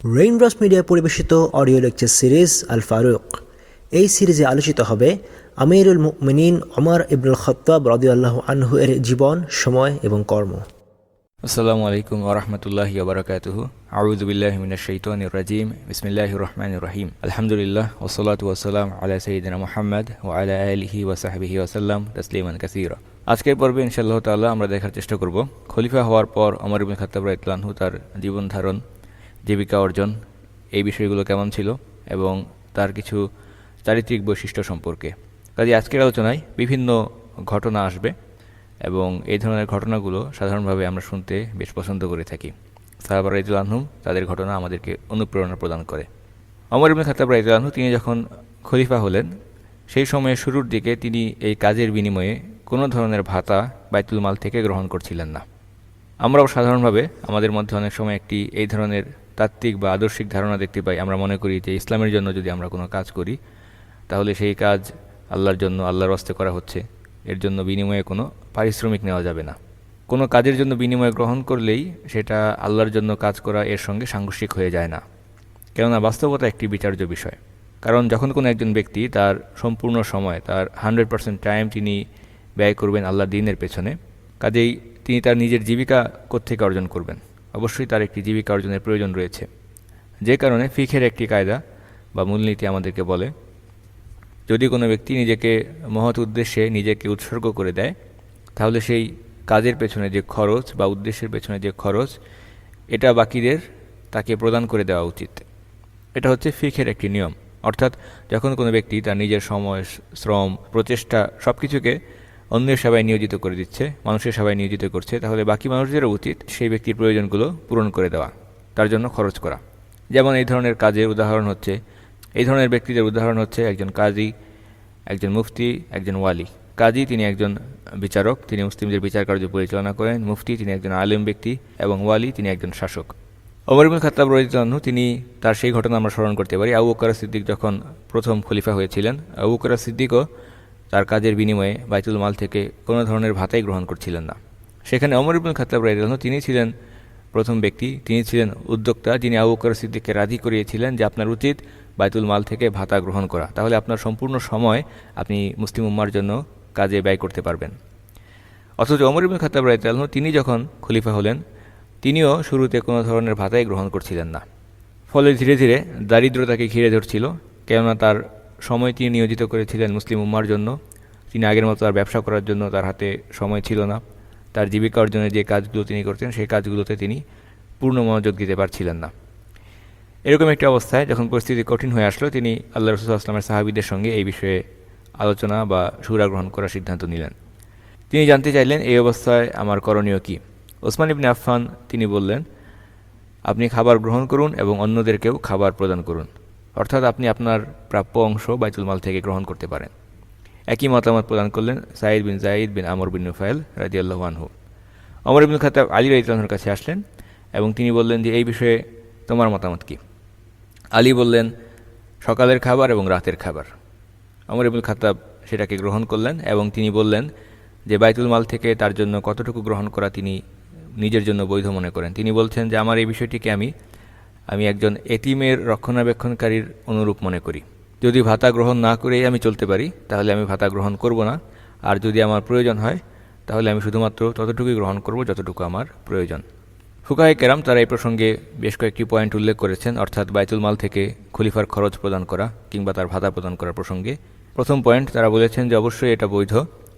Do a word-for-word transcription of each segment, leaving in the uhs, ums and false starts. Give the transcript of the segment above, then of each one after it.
Raindrops media পরিবেশিত audio lecture series Al Farooq. এই সিরিজে আলোচিত হবে আমিরুল মুমিনিন ওমর ইবনুল খাত্তাব রাদিয়াল্লাহু আনহু এর জীবন, সময় এবং কর্ম। আসসালামু আলাইকুম ওয়া রাহমাতুল্লাহি ওয়া বারাকাতুহু। আউযু বিল্লাহি মিনাশ শাইতানির রাজীম। বিসমিল্লাহির রহমানির রহিম। আলহামদুলিল্লাহ ওয়াসসালাতু ওয়াসসালামু আলা সাইয়্যিদিনা মুহাম্মদ ওয়া আলা আলিহি ওয়া সাহবিহি ওয়া সাল্লাম তাসলিমান কাসীরা। আজকের পর্বে ইনশাআল্লাহ তাআলা আমরা দেখার চেষ্টা করব খলিফা হওয়ার পর ওমর ইবনে খাত্তাব রাদিয়াল্লাহু আনহু তার জীবন ধারণ, জীবিকা অর্জন, এই বিষয়গুলো কেমন ছিল এবং তার কিছু চারিত্রিক বৈশিষ্ট্য সম্পর্কে। কাজে আজকের আলোচনায় বিভিন্ন ঘটনা আসবে এবং এই ধরনের ঘটনাগুলো সাধারণভাবে আমরা শুনতে বেশ পছন্দ করে থাকি। সাহাবা রাদিয়াল্লাহু আনহুম তাদের ঘটনা আমাদেরকে অনুপ্রেরণা প্রদান করে। ওমর ইবনে খাত্তাব রাদিয়াল্লাহু আনহু তিনি যখন খলিফা হলেন, সেই সময়ের শুরুর দিকে তিনি এই কাজের বিনিময়ে কোনো ধরনের ভাতা বাইতুল মাল থেকে গ্রহণ করছিলেন না। আমরাও সাধারণভাবে আমাদের মধ্যে অনেক সময় একটি এই ধরনের তাত্ত্বিক বা আদর্শিক ধারণা দেখতে পাই। আমরা মনে করি যে ইসলামের জন্য যদি আমরা কোনো কাজ করি তাহলে সেই কাজ আল্লাহর জন্য, আল্লাহর ওয়াস্তে করা হচ্ছে, এর জন্য বিনিময়ে কোনো পারিশ্রমিক নেওয়া যাবে না। কোনো কাজের জন্য বিনিময় গ্রহণ করলেই সেটা আল্লাহর জন্য কাজ করা এর সঙ্গে সাংঘর্ষিক হয়ে যায় না, কেননা বাস্তবতা একটি বিচার্য বিষয়। কারণ যখন কোনো একজন ব্যক্তি তার সম্পূর্ণ সময়, তার হান্ড্রেড পার্সেন্ট টাইম তিনি ব্যয় করবেন আল্লাহর দ্বীনের পেছনে, কাজেই তিনি তার নিজের জীবিকা কোত্থেকে অর্জন করবেন? অবশ্যই তার একটি জীবিকা অর্জনের প্রয়োজন রয়েছে। যে কারণে ফিকহের একটি কায়দা বা মূলনীতি আমাদেরকে বলে, যদি কোনো ব্যক্তি নিজেকে মহৎ উদ্দেশ্যে নিজেকে উৎসর্গ করে দেয় তাহলে সেই কাজের পেছনে যে খরচ বা উদ্দেশ্যের পেছনে যে খরচ, এটা বাকিদের তাকে প্রদান করে দেওয়া উচিত। এটা হচ্ছে ফিকহের একটি নিয়ম। অর্থাৎ যখন কোনো ব্যক্তি তার নিজের সময়, শ্রম, প্রচেষ্টা সব কিছুকে অন্যের সেবায় নিয়োজিত করে দিচ্ছে, মানুষের সেবায় নিয়োজিত করছে, তাহলে বাকি মানুষদেরও উচিত সেই ব্যক্তির প্রয়োজনগুলো পূরণ করে দেওয়া, তার জন্য খরচ করা। যেমন এই ধরনের কাজের উদাহরণ হচ্ছে, এই ধরনের ব্যক্তিদের উদাহরণ হচ্ছে একজন কাজী, একজন মুফতি, একজন ওয়ালি। কাজী তিনি একজন বিচারক, তিনি মুসলিমদের বিচার কার্য পরিচালনা করেন। মুফতি তিনি একজন আলেম ব্যক্তি এবং ওয়ালি তিনি একজন শাসক। ওমর ইবনে খাত্তাব রাদিয়াল্লাহু আনহু তিনি তার সেই ঘটনা আমরা স্মরণ করতে পারি। আবু বকর সিদ্দিক যখন প্রথম খলিফা হয়েছিলেন, আবু বকর সিদ্দিকও তার কাজের বিনিময়ে বাইতুল মাল থেকে কোনো ধরনের ভাতাই গ্রহণ করছিলেন না। সেখানে ওমর ইবনে খাত্তাব রাদিয়াল্লাহু আনহু তিনি ছিলেন প্রথম ব্যক্তি, তিনি ছিলেন উদ্যোক্তা, যিনি আবু বকর সিদ্দিককে রাজি করিয়েছিলেন যে আপনার উচিত বাইতুল মাল থেকে ভাতা গ্রহণ করা, তাহলে আপনার সম্পূর্ণ সময় আপনি মুসলিম উম্মার জন্য কাজে ব্যয় করতে পারবেন। অথচ ওমর ইবনে খাত্তাব রাদিয়াল্লাহু আনহু তিনি যখন খলিফা হলেন, তিনিও শুরুতে কোনো ধরনের ভাতাই গ্রহণ করছিলেন না। ফলে ধীরে ধীরে দারিদ্রতাকে ঘিরে ধরছিল, কেননা তার সময় তিনি নিয়োজিত করেছিলেন মুসলিম উম্মার জন্য। তিনি আগের মতো আর ব্যবসা করার জন্য তার হাতে সময় ছিল না। তার জীবিকা অর্জনের যে কাজগুলো তিনি করতেন সেই কাজগুলোতে তিনি পূর্ণ মনোযোগ দিতে পারছিলেন না। এরকম একটি অবস্থায় যখন পরিস্থিতি কঠিন হয়ে আসলো, তিনি আল্লাহ রাসূল সাল্লাল্লাহু আলাইহি ওয়াসাল্লামের সাহাবীদের সঙ্গে এই বিষয়ে আলোচনা বা শুরা গ্রহণ করার সিদ্ধান্ত নিলেন। তিনি জানতে চাইলেন এই অবস্থায় আমার করণীয় কী। ওসমান ইবনে আফফান তিনি বললেন, আপনি খাবার গ্রহণ করুন এবং অন্যদেরকেও খাবার প্রদান করুন, অর্থাৎ আপনি আপনার প্রাপ্য অংশ বাইতুল মাল থেকে গ্রহণ করতে পারেন। একই মতামত প্রদান করলেন সাঈদ বিন যায়েদ বিন আমর বিন নুফাইল রাদিয়াল্লাহু আনহু। ওমর ইবনে খাত্তাব আলী রাদিয়াল্লাহু আনহুর কাছে আসলেন এবং তিনি বললেন যে এই বিষয়ে তোমার মতামত কী? আলী বললেন, সকালের খাবার এবং রাতের খাবার। ওমর ইবনে খাত্তাব সেটাকে গ্রহণ করলেন এবং তিনি বললেন যে বাইতুল মাল থেকে তার জন্য কতটুকু গ্রহণ করা তিনি নিজের জন্য বৈধ মনে করেন। তিনি বলছেন যে আমার এই বিষয়টিকে আমি আমি একজন এতিমের রক্ষণাবেক্ষণকারীর অনুরূপ মনে করি। যদি ভাতা গ্রহণ না করেই আমি চলতে পারি তাহলে আমি ভাতা গ্রহণ করব না, আর যদি আমার প্রয়োজন হয় তাহলে আমি শুধুমাত্র ততটুকুই গ্রহণ করব যতটুকু আমার প্রয়োজন। ফুকাহে কেরাম তারা এই প্রসঙ্গে বেশ কয়েকটি পয়েন্ট উল্লেখ করেছেন, অর্থাৎ বাইতুল মাল থেকে খলিফার খরচ প্রদান করা কিংবা তার ভাতা প্রদান করার প্রসঙ্গে। প্রথম পয়েন্ট, তারা বলেছেন যে অবশ্যই এটা বৈধ,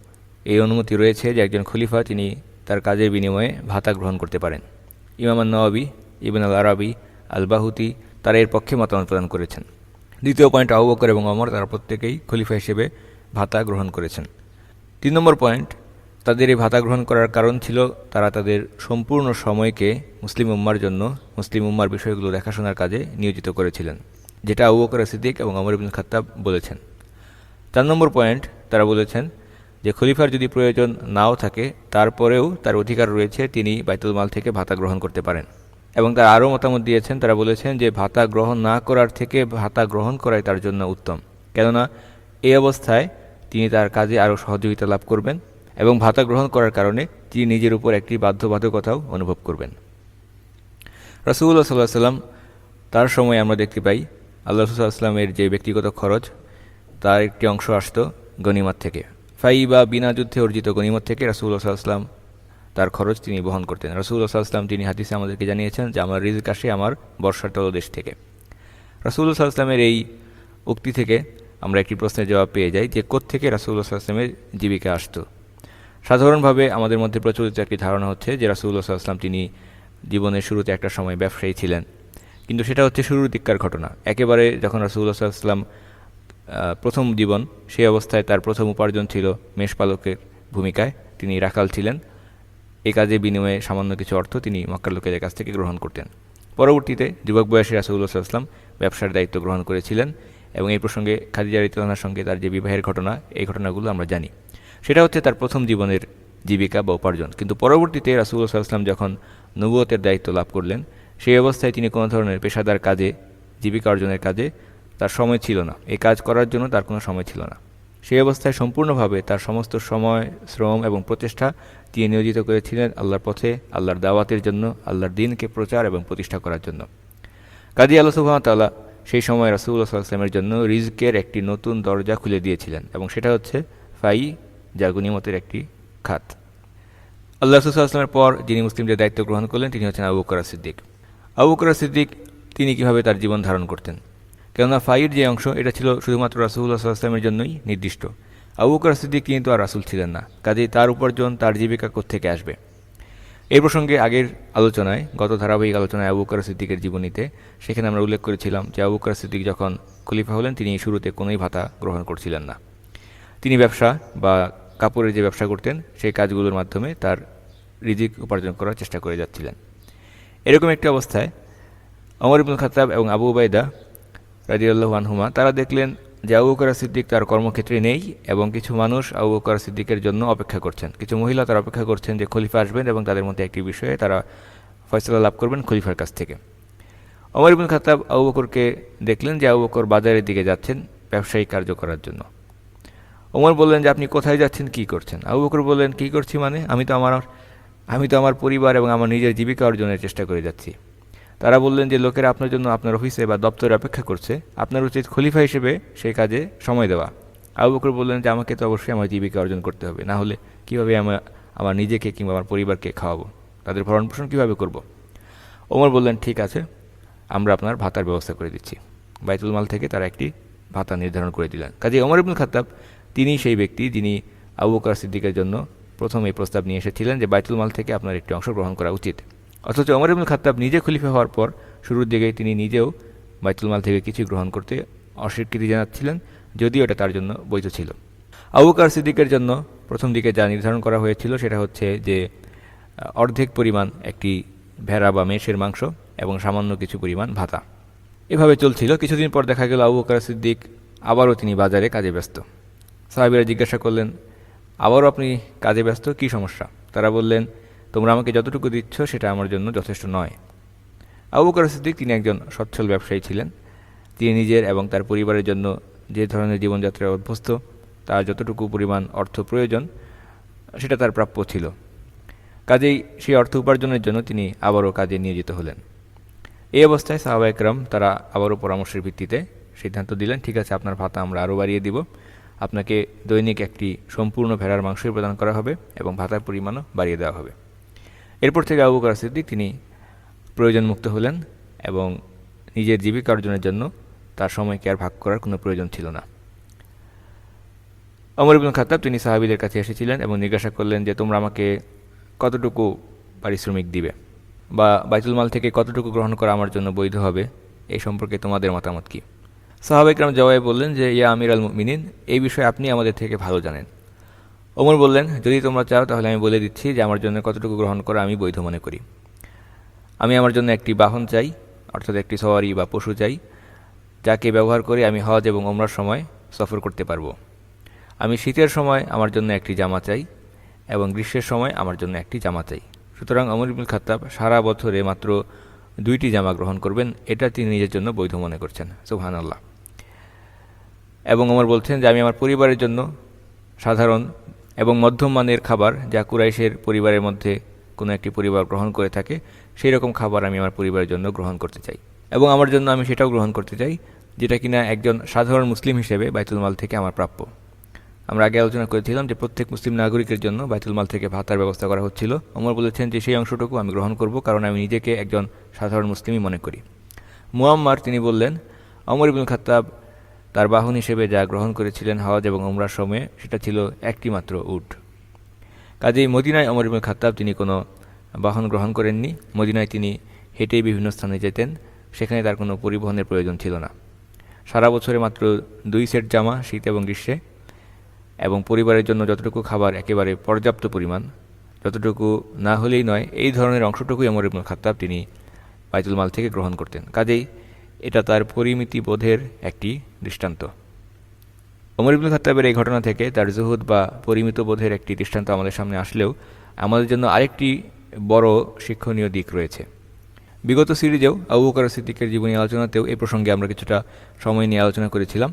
এই অনুমতি রয়েছে যে একজন খলিফা তিনি তার কাজের বিনিময়ে ভাতা গ্রহণ করতে পারেন। ইমাম আন-নাওয়াবী, ইবন আল আরাবী, আল বাহুতি তারা এর পক্ষে মতামত প্রদান করেছেন। দ্বিতীয় পয়েন্ট, আবু বকর এবং ওমর তারা প্রত্যেকেই খলিফা হিসেবে ভাতা গ্রহণ করেছেন। তিন নম্বর পয়েন্ট, তাদের এই ভাতা গ্রহণ করার কারণ ছিল তারা তাদের সম্পূর্ণ সময়কে মুসলিম উম্মার জন্য, মুসলিম উম্মার বিষয়গুলো দেখাশোনার কাজে নিয়োজিত করেছিলেন, যেটা আবু বকর সিদ্দিক এবং ওমর ইবনে খাত্তাব বলেছেন। চার নম্বর পয়েন্ট, তারা বলেছেন যে খলিফার যদি প্রয়োজন নাও থাকে তারপরেও তার অধিকার রয়েছে তিনি বাইতুল মাল থেকে ভাতা গ্রহণ করতে পারেন। এবং তারা আরও মতামত দিয়েছেন, তারা বলেছেন যে ভাতা গ্রহণ না করার থেকে ভাতা গ্রহণ করাই তার জন্য উত্তম, কেননা এই অবস্থায় তিনি তার কাজে আরও সহযোগিতা লাভ করবেন এবং ভাতা গ্রহণ করার কারণে তিনি নিজের উপর একটি বাধ্যবাধকতাও অনুভব করবেন। রাসূলুল্লাহ সাল্লাল্লাহু আলাইহি ওয়াসাল্লাম তার সময় আমরা দেখতে পাই আল্লাহ রাসূল সাল্লাল্লাহু আলাইহি ওয়াসাল্লামের যে ব্যক্তিগত খরচ তার একটি অংশ আসতো গনিমত থেকে। ফাই বা বিনা যুদ্ধে অর্জিত গনিমত থেকে রাসূলুল্লাহ সাল্লাল্লাহু আলাইহি ওয়াসাল্লাম তার খরচ তিনি বহন করতেন। রাসূলুল্লাহ সাল্লাল্লাহু আলাইহি ওয়াসাল্লাম তিনি হাদিসে আমাদেরকে জানিয়েছেন যে আমার রিজক আসে আমার বর্ষার তলদেশ থেকে। রাসূলুল্লাহ সাল্লাল্লাহু আলাইহি ওয়াসাল্লামের এই উক্তি থেকে আমরা একটি প্রশ্নের জবাব পেয়ে যাই যে কোত্থেকে রাসূলুল্লাহ সাল্লাল্লাহু আলাইহি ওয়াসাল্লামের জীবিকা আসতো। সাধারণভাবে আমাদের মধ্যে প্রচলিত একটি ধারণা হচ্ছে যে রাসূলুল্লাহ সাল্লাল্লাহু আলাইহি ওয়াসাল্লাম তিনি জীবনের শুরুতে একটা সময় ব্যবসায়ী ছিলেন, কিন্তু সেটা হচ্ছে শুরুর দিককার ঘটনা। একেবারে যখন রাসূলুল্লাহ সাল্লাল্লাহু আলাইহি ওয়াসাল্লাম প্রথম জীবন, সেই অবস্থায় তার প্রথম উপার্জন ছিল মেষপালকের ভূমিকায়। তিনি রাখাল ছিলেন, এ কাজে বিনিময়ে সামান্য কিছু অর্থ তিনি মক্কার লোকেদের কাছ থেকে গ্রহণ করতেন। পরবর্তীতে যুবক বয়সে রাসূলুল্লাহ সাল্লাল্লাহু আলাইহি ওয়াসাল্লাম ব্যবসার দায়িত্ব গ্রহণ করেছিলেন এবং এই প্রসঙ্গে খাদিজা রাদিয়াল্লাহু আনহার সঙ্গে তার যে বিবাহের ঘটনা, এই ঘটনাগুলো আমরা জানি। সেটা হচ্ছে তার প্রথম জীবনের জীবিকা বা উপার্জন। কিন্তু পরবর্তীতে রাসূলুল্লাহ সাল্লাল্লাহু আলাইহি ওয়াসাল্লাম যখন নবুয়তের দায়িত্ব লাভ করলেন, সেই অবস্থায় তিনি কোনো ধরনের পেশাদার কাজে, জীবিকা অর্জনের কাজে তার সময় ছিল না, এই কাজ করার জন্য তার কোনো সময় ছিল না। সেই অবস্থায় সম্পূর্ণভাবে তার সমস্ত সময়, শ্রম এবং প্রচেষ্টা তিনি নিয়োজিত করেছিলেন আল্লাহর পথে, আল্লাহর দাওয়াতের জন্য, আল্লাহর দ্বীনকে প্রচার এবং প্রতিষ্ঠা করার জন্য। কাজী আল্লাহ সুবহানাহু ওয়া তাআলা সেই সময় রাসূলুল্লাহ সাল্লাল্লাহু আলাইহি ওয়াসাল্লামের জন্য রিজকের একটি নতুন দরজা খুলে দিয়েছিলেন এবং সেটা হচ্ছে ফাই, যা গনিমতের একটি খাত। আল্লাহ রাসূল সাল্লাল্লাহু আলাইহি ওয়াসাল্লামের পর যিনি মুসলিমদের দায়িত্ব গ্রহণ করলেন তিনি হচ্ছেন আবু বকর সিদ্দিক। আবু বকর সিদ্দিক তিনি কিভাবে তার জীবন ধারণ করতেন? কেননা ফাইয়ের যে অংশ এটা ছিল শুধুমাত্র রাসূলুল্লাহ সাল্লাল্লাহু আলাইহি ওয়াসাল্লামের জন্যই নির্দিষ্ট। আবু বকর সিদ্দিক কিন্তু আর রাসূল ছিলেন না, কাজেই তার উপার্জন, তার জীবিকা কোত্থেকে আসবে? এই প্রসঙ্গে আগের আলোচনায়, গত ধারাবাহিক আলোচনায় আবু বকর সিদ্দিকের জীবনীতে সেখানে আমরা উল্লেখ করেছিলাম যে আবু বকর সিদ্দিক যখন খলিফা হলেন তিনি শুরুতে কোনোই ভাতা গ্রহণ করছিলেন না। তিনি ব্যবসা বা কাপড়ের যে ব্যবসা করতেন সেই কাজগুলোর মাধ্যমে তার রিজিক উপার্জন করার চেষ্টা করে যাচ্ছিলেন। এরকম একটি অবস্থায় ওমর ইবনুল খাত্তাব এবং আবু উবাইদা রাদিয়াল্লাহু আনহুমা তারা দেখলেন যে আবু বকর সিদ্দিক তার কর্মক্ষেত্রে নেই এবং কিছু মানুষ আবু বকর সিদ্দিকের জন্য অপেক্ষা করছেন। কিছু মহিলা তারা অপেক্ষা করছেন যে খলিফা আসবেন এবং তাদের মধ্যে একটি বিষয়ে তারা ফয়সালা লাভ করবেন খলিফার কাছ থেকে। ওমর ইবনুল খাত্তাব আবু বকরকে দেখলেন যে আবু বকর বাজারের দিকে যাচ্ছেন ব্যবসায়িক কার্য করার জন্য। ওমর বললেন যে আপনি কোথায় যাচ্ছেন, কি করছেন? আবু বকর বললেন, কি করছি মানে আমি তো আমার আমি তো আমার পরিবার এবং আমার নিজের জীবিকা অর্জনের চেষ্টা করে যাচ্ছি। তারা বললেন যে লোকেরা আপনার জন্য আপনার অফিসে বা দপ্তরে অপেক্ষা করছে, আপনার উচিত খলিফা হিসেবে সেই কাজে সময় দেওয়া। আবু বকর বললেন যে আমাকে তো অবশ্যই আমার জীবিকা অর্জন করতে হবে, না হলে কীভাবে আমি আমার নিজেকে কিংবা আমার পরিবারকে খাওয়াবো, তাদের ভরণ পোষণ কীভাবে করব? ওমর বললেন ঠিক আছে, আমরা আপনার ভাতার ব্যবস্থা করে দিচ্ছি। বাইতুল মাল থেকে তারা একটি ভাতা নির্ধারণ করে দিলেন। কাজে ওমর ইবনুল খাত্তাব তিনি সেই ব্যক্তি যিনি আবু বকর সিদ্দিকের জন্য প্রথম এই প্রস্তাব নিয়ে এসেছিলেন যে বাইতুল মাল থেকে আপনার একটি অংশ গ্রহণ করা উচিত। অথচ ওমর ইবনুল খাত্তাব নিজে খলিফা হওয়ার পর শুরুর দিকে তিনি নিজেও বাইতুল মাল থেকে কিছু গ্রহণ করতে অস্বীকৃতি জানাচ্ছিলেন, যদিও এটা তার জন্য বৈধ ছিল। আবু বকর সিদ্দিকের জন্য প্রথম দিকে যা নির্ধারণ করা হয়েছিল সেটা হচ্ছে যে অর্ধেক পরিমাণ একটি ভেড়া বা মেষের মাংস এবং সামান্য কিছু পরিমাণ ভাতা। এভাবে চলছিল। কিছুদিন পর দেখা গেল আবু বকর সিদ্দিক আবারও তিনি বাজারে কাজে ব্যস্ত। সাহাবীরা জিজ্ঞাসা করলেন, আবারও আপনি কাজে ব্যস্ত, কী সমস্যা? তারা বললেন, তোমরা আমাকে যতটুকু দিচ্ছ সেটা আমার জন্য যথেষ্ট নয়। আবু বকর সিদ্দিক তিনি একজন সচ্ছল ব্যবসায়ী ছিলেন। তিনি নিজের এবং তার পরিবারের জন্য যে ধরনের জীবনযাত্রায় অভ্যস্ত, তার যতটুকু পরিমাণ অর্থ প্রয়োজন সেটা তার প্রাপ্য ছিল। কাজেই সেই অর্থ উপার্জনের জন্য তিনি আবারও কাজে নিয়োজিত হলেন। এই অবস্থায় সাহাবা একরাম তারা আবারও পরামর্শের ভিত্তিতে সিদ্ধান্ত দিলেন, ঠিক আছে, আপনার ভাতা আমরা আরও বাড়িয়ে দিব, আপনাকে দৈনিক একটি সম্পূর্ণ ভেড়ার মাংসই প্রদান করা হবে এবং ভাতার পরিমাণও বাড়িয়ে দেওয়া হবে। এরপর থেকে আবু বকর সিদ্দিক তিনি প্রয়োজনমুক্ত হলেন এবং নিজের জীবিকা অর্জনের জন্য তার সময়কে আর ভাগ করার কোনো প্রয়োজন ছিল না। ওমর ইবনুল খাত্তাব তিনি সাহাবীদের কাছে এসেছিলেন এবং জিজ্ঞাসা করলেন যে তোমরা আমাকে কতটুকু পারিশ্রমিক দিবে বা বাইতুল মাল থেকে কতটুকু গ্রহণ করা আমার জন্য বৈধ হবে, এই সম্পর্কে তোমাদের মতামত কী? সাহাবা ইকরাম জবাবে বললেন যে ইয়া আমির আল মুমিনিন, এই বিষয়ে আপনি আমাদের থেকে ভালো জানেন। ওমর বললেন, যদি তোমরা চাও তাহলে আমি বলে দিচ্ছি যে আমার জন্য কতটুকু গ্রহণ করা আমি বৈধ মনে করি। আমি আমার জন্য একটি বাহন চাই, অর্থাৎ একটি সওয়ারি বা পশু চাই, যাকে ব্যবহার করে আমি হজ এবং ওমরার সময় সফর করতে পারবো। আমি শীতের সময় আমার জন্য একটি জামা চাই এবং গ্রীষ্মের সময় আমার জন্য একটি জামা চাই। সুতরাং ওমর ইবনুল খাত্তাব সারা বছরে মাত্র দুইটি জামা গ্রহণ করবেন, এটা তিনি নিজের জন্য বৈধ মনে করছেন। সুবহানাল্লাহ। এবং ওমর বলছেন যে আমি আমার পরিবারের জন্য সাধারণ এবং মধ্যম মানের খাবার, যা কুরাইশের পরিবারের মধ্যে কোনো একটি পরিবার গ্রহণ করে থাকে, সেই রকম খাবার আমি আমার পরিবারের জন্য গ্রহণ করতে চাই। এবং আমার জন্য আমি সেটাও গ্রহণ করতে চাই যেটা কিনা একজন সাধারণ মুসলিম হিসেবে বাইতুল মাল থেকে আমার প্রাপ্য। আমরা আগে আলোচনা করেছিলাম যে প্রত্যেক মুসলিম নাগরিকের জন্য বাইতুল মাল থেকে ভাতার ব্যবস্থা করা হচ্ছিল। ওমর বলেছেন যে সেই অংশটুকু আমি গ্রহণ করব, কারণ আমি নিজেকে একজন সাধারণ মুসলিমই মনে করি। মুআম্মার তিনি বললেন, ওমর ইবনুল খাত্তাব তার বাহন হিসেবে যা গ্রহণ করেছিলেন হজ এবং উমরার সময়ে সেটা ছিল একটি মাত্র উট। কাজেই মদিনায় ওমর ইবনুল খাত্তাব তিনি কোনো বাহন গ্রহণ করেননি। মদিনায় তিনি হেঁটেই বিভিন্ন স্থানে যেতেন, সেখানে তার কোনো পরিবহনের প্রয়োজন ছিল না। সারা বছরে মাত্র দুই সেট জামা, শীত এবং গ্রীষ্মে, এবং পরিবারের জন্য যতটুকু খাবার একেবারে পর্যাপ্ত পরিমাণ, যতটুকু না হলেই নয়, এই ধরনের অংশটুকুই ওমর ইবনুল খাত্তাব তিনি বাইতুল মাল থেকে গ্রহণ করতেন। কাজেই এটা তার পরিমিতি বোধের একটি দৃষ্টান্ত। ওমর ইবনুল খাত্তাবের এই ঘটনা থেকে তার জুহুদ বা পরিমিত বোধের একটি দৃষ্টান্ত আমাদের সামনে আসলেও আমাদের জন্য আরেকটি বড় শিক্ষণীয় দিক রয়েছে। বিগত সিরিজেও আবু বকর সিদ্দিকের জীবনী আলোচনাতেও এই প্রসঙ্গে আমরা কিছুটা সময় নিয়ে আলোচনা করেছিলাম।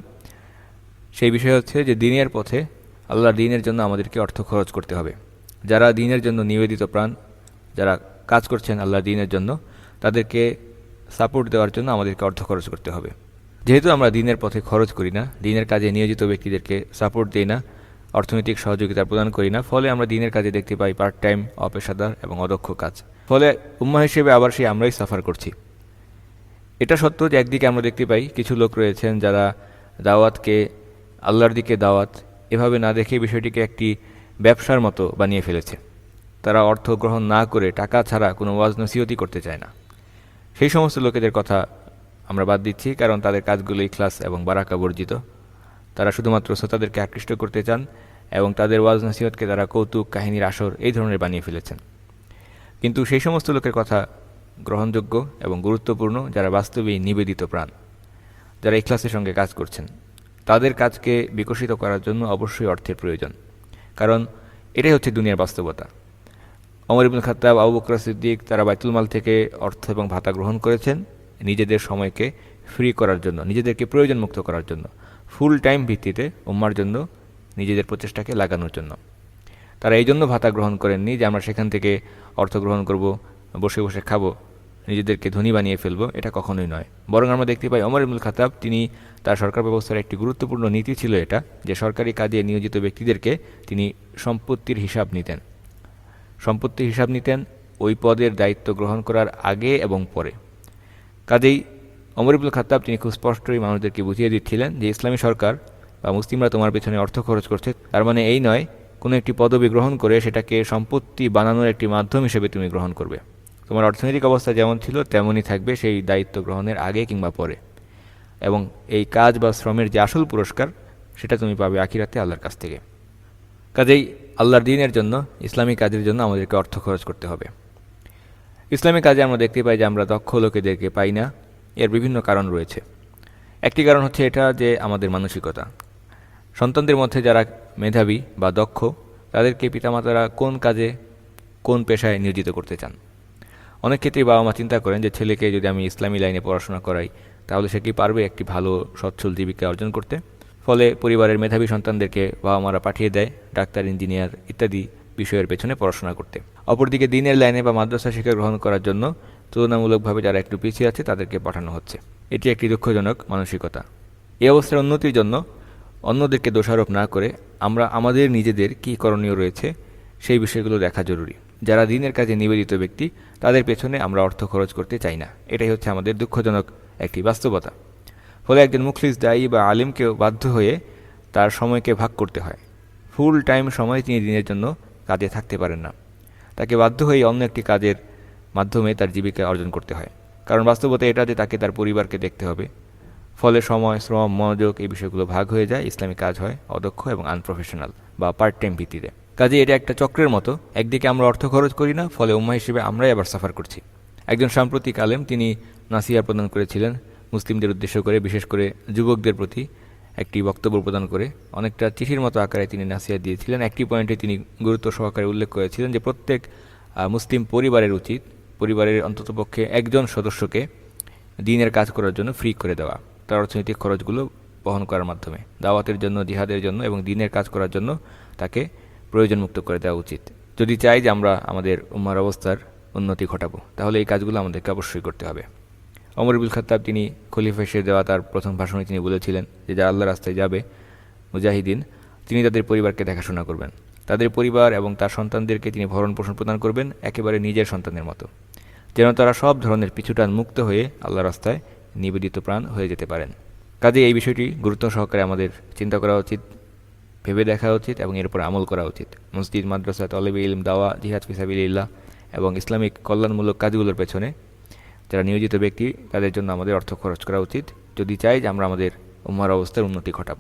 সেই বিষয় হচ্ছে যে দিনের পথে, আল্লাহর দিনের জন্য আমাদেরকে অর্থ খরচ করতে হবে। যারা দিনের জন্য নিবেদিত প্রাণ, যারা কাজ করছেন আল্লাহর দিনের জন্য, তাদেরকে সাপোর্ট দেওয়ার জন্য আমাদেরকে অর্থ খরচ করতে হবে। যেহেতু আমরা দিনের পথে খরচ করি না, দিনের কাজে নিয়োজিত ব্যক্তিদেরকে সাপোর্ট দিই না, অর্থনৈতিক সহযোগিতা প্রদান করি না, ফলে আমরা দিনের কাজে দেখতে পাই পার্ট টাইম, অপেশাদার এবং অদক্ষ কাজ। ফলে উম্মাহ হিসেবে আবার সেই আমরাই সাফার করছি। এটা সত্য যে একদিকে আমরা দেখতে পাই কিছু লোক রয়েছেন যারা দাওয়াতকে, আল্লাহর দিকে দাওয়াত, এভাবে না দেখে বিষয়টিকে একটি ব্যবসার মতো বানিয়ে ফেলেছে। তারা অর্থ গ্রহণ না করে টাকা ছাড়া কোনো ওয়াজ নসিহতই করতে চায় না। সেই সমস্ত লোকেদের কথা আমরা বাদ দিচ্ছি, কারণ তাদের কাজগুলো ইখলাস এবং বারাকা বর্জিত। তারা শুধুমাত্র শ্রোতাদেরকে আকৃষ্ট করতে চান এবং তাদের ওয়াজ নসিহতকে তারা কৌতুক, কাহিনীর আসর এই ধরনের বানিয়ে ফেলেছেন। কিন্তু সেই সমস্ত লোকের কথা গ্রহণযোগ্য এবং গুরুত্বপূর্ণ যারা বাস্তবেই নিবেদিত প্রাণ, যারা ইখলাসের সঙ্গে কাজ করছেন। তাদের কাজকে বিকশিত করার জন্য অবশ্যই অর্থের প্রয়োজন, কারণ এটাই হচ্ছে দুনিয়ার বাস্তবতা। ওমর ইবনুল খাত্তাব, আবু বকর সিদ্দিক তারা বাইতুল মাল থেকে অর্থ এবং ভাতা গ্রহণ করেছেন নিজেদের সময়কে ফ্রি করার জন্য, নিজেদেরকে প্রয়োজন মুক্ত করার জন্য, ফুল টাইম ভিত্তিতে উম্মার জন্য নিজেদের প্রচেষ্টাকে লাগানোর জন্য। তারা এই জন্য ভাতা গ্রহণ করেননি যে আমরা সেখান থেকে অর্থ গ্রহণ করব, বসে বসে খাবো, নিজেদেরকে ধনী বানিয়ে ফেলবো, এটা কখনোই নয়। বরং আমরা দেখতে পাই ওমর ইবনুল খাত্তাব তিনি, তার সরকার ব্যবস্থার একটি গুরুত্বপূর্ণ নীতি ছিল এটা যে সরকারি কাজে নিয়োজিত ব্যক্তিদেরকে তিনি সম্পত্তির হিসাব নিতেন। সম্পত্তির হিসাব নিতেন ওই পদের দায়িত্ব গ্রহণ করার আগে এবং পরে। কাজেই ওমর ইবনুল খাত্তাব তিনি খুব স্পষ্টই মানুষদেরকে বুঝিয়ে দিচ্ছিলেন যে ইসলামী সরকার বা মুসলিমরা তোমার পেছনে অর্থ খরচ করছে, তার মানে এই নয় কোনো একটি পদবি গ্রহণ করে সেটাকে সম্পত্তি বানানোর একটি মাধ্যম হিসেবে তুমি গ্রহণ করবে। তোমার অর্থনৈতিক অবস্থা যেমন ছিল তেমনই থাকবে সেই দায়িত্ব গ্রহণের আগে কিংবা পরে, এবং এই কাজ বা শ্রমের যে আসল পুরস্কার সেটা তুমি পাবে আখিরাতে আল্লাহর কাছ থেকে। কাজেই আল্লাহর দ্বীনের জন্য, ইসলামী কাজের জন্য আমাদেরকে অর্থ খরচ করতে হবে। ইসলামী কাজে আমরা দেখতে পাই যে আমরা দক্ষ লোকেদেরকে পাই না। এর বিভিন্ন কারণ রয়েছে। একটি কারণ হচ্ছে এটা যে আমাদের মানসিকতা। সন্তানদের মধ্যে যারা মেধাবী বা দক্ষ, তাদেরকে পিতামাতারা কোন কাজে, কোন পেশায় নিয়োজিত করতে চান। অনেক ক্ষেত্রেই বাবা মা চিন্তা করেন যে ছেলেকে যদি আমি ইসলামী লাইনে পড়াশোনা করাই তাহলে সে কি পারবে একটি ভালো সচ্ছল জীবিকা অর্জন করতে। ফলে পরিবারের মেধাবী সন্তানদেরকে বাবা মারা পাঠিয়ে দেয় ডাক্তার, ইঞ্জিনিয়ার ইত্যাদি বিষয়ের পেছনে পড়াশোনা করতে। অপরদিকে দিনের লাইনে বা মাদ্রাসা শিক্ষা গ্রহণ করার জন্য তুলনামূলকভাবে যারা একটু পিছিয়ে আছে তাদেরকে পাঠানো হচ্ছে। এটি একটি দুঃখজনক মানসিকতা। এই অবস্থার উন্নতির জন্য অন্যদেরকে দোষারোপ না করে আমরা আমাদের নিজেদের কী করণীয় রয়েছে সেই বিষয়গুলো দেখা জরুরি। যারা দিনের কাজে নিবেদিত ব্যক্তি তাদের পেছনে আমরা অর্থ খরচ করতে চাই না, এটাই হচ্ছে আমাদের দুঃখজনক একটি বাস্তবতা। ফলে একজন মুখলিস দায়ী বা আলিমকেও বাধ্য হয়ে তার সময়কে ভাগ করতে হয়। ফুল টাইম সময় তিনি দিনের জন্য কাজে থাকতে পারেন না, তাকে বাধ্য হয়ে অন্য একটি কাজের মাধ্যমে তার জীবিকা অর্জন করতে হয়। কারণ বাস্তবতা এটা যে তাকে তার পরিবারকে দেখতে হবে। ফলে সময়, শ্রম, মনোযোগ এই বিষয়গুলো ভাগ হয়ে যায়, ইসলামী কাজ হয় অদক্ষ এবং আনপ্রফেশনাল বা পার্ট টাইম ভিত্তিতে। কাজে এটা একটা চক্রের মতো। একদিকে আমরা অর্থ খরচ করি না, ফলে উম্মাহ হিসেবে আমরাই আবার সাফার করছি। একজন সাম্প্রতিক আলেম তিনি নাসিহা প্রদান করেছিলেন মুসলিমদের উদ্দেশ্য করে, বিশেষ করে যুবকদের প্রতি একটি বক্তব্য প্রদান করে। অনেকটা চিঠির মতো আকারে তিনি নাসিহা দিয়েছিলেন। একটি পয়েন্টে তিনি গুরুত্ব সহকারে উল্লেখ করেছিলেন যে প্রত্যেক মুসলিম পরিবারের উচিত পরিবারের অন্ততপক্ষে একজন সদস্যকে দ্বীনের কাজ করার জন্য ফ্রি করে দেওয়া, তার অর্থনৈতিক খরচগুলো বহন করার মাধ্যমে দাওয়াতের জন্য, জিহাদের জন্য এবং দ্বীনের কাজ করার জন্য তাকে প্রয়োজন মুক্ত করে দেওয়া উচিত। যদি চাই যে আমরা আমাদের উম্মার অবস্থার উন্নতি ঘটাবো তাহলে এই কাজগুলো আমাদেরকে অবশ্যই করতে হবে। ওমর ইবনুল খাত্তাব তিনি খলিফা হিসেবে দেওয়া তার প্রথম ভাষণে তিনি বলেছিলেন যে যারা আল্লাহর রাস্তায় যাবে মুজাহিদিন, তিনি তাদের পরিবারকে দেখাশোনা করবেন, তাদের পরিবার এবং তার সন্তানদেরকে তিনি ভরণ পোষণ প্রদান করবেন একেবারে নিজের সন্তানের মতো, যেন তারা সব ধরনের পিছুটান মুক্ত হয়ে আল্লাহর রাস্তায় নিবেদিত প্রাণ হয়ে যেতে পারেন। কাজে এই বিষয়টি গুরুত্ব সহকারে আমাদের চিন্তা করা উচিত, ভেবে দেখা উচিত এবং এর উপর আমল করা উচিত। মসজিদ, মাদ্রাসা, তলেবে ইলম, দাওয়া, জিহাদ ফিসাবিলিল্লাহ এবং ইসলামিক কল্যাণমূলক কাজগুলোর পেছনে যারা নিয়োজিত ব্যক্তি, তাদের জন্য আমাদের অর্থ খরচ করা উচিত, যদি চাই যে আমরা আমাদের উম্মার অবস্থার উন্নতি ঘটাবো।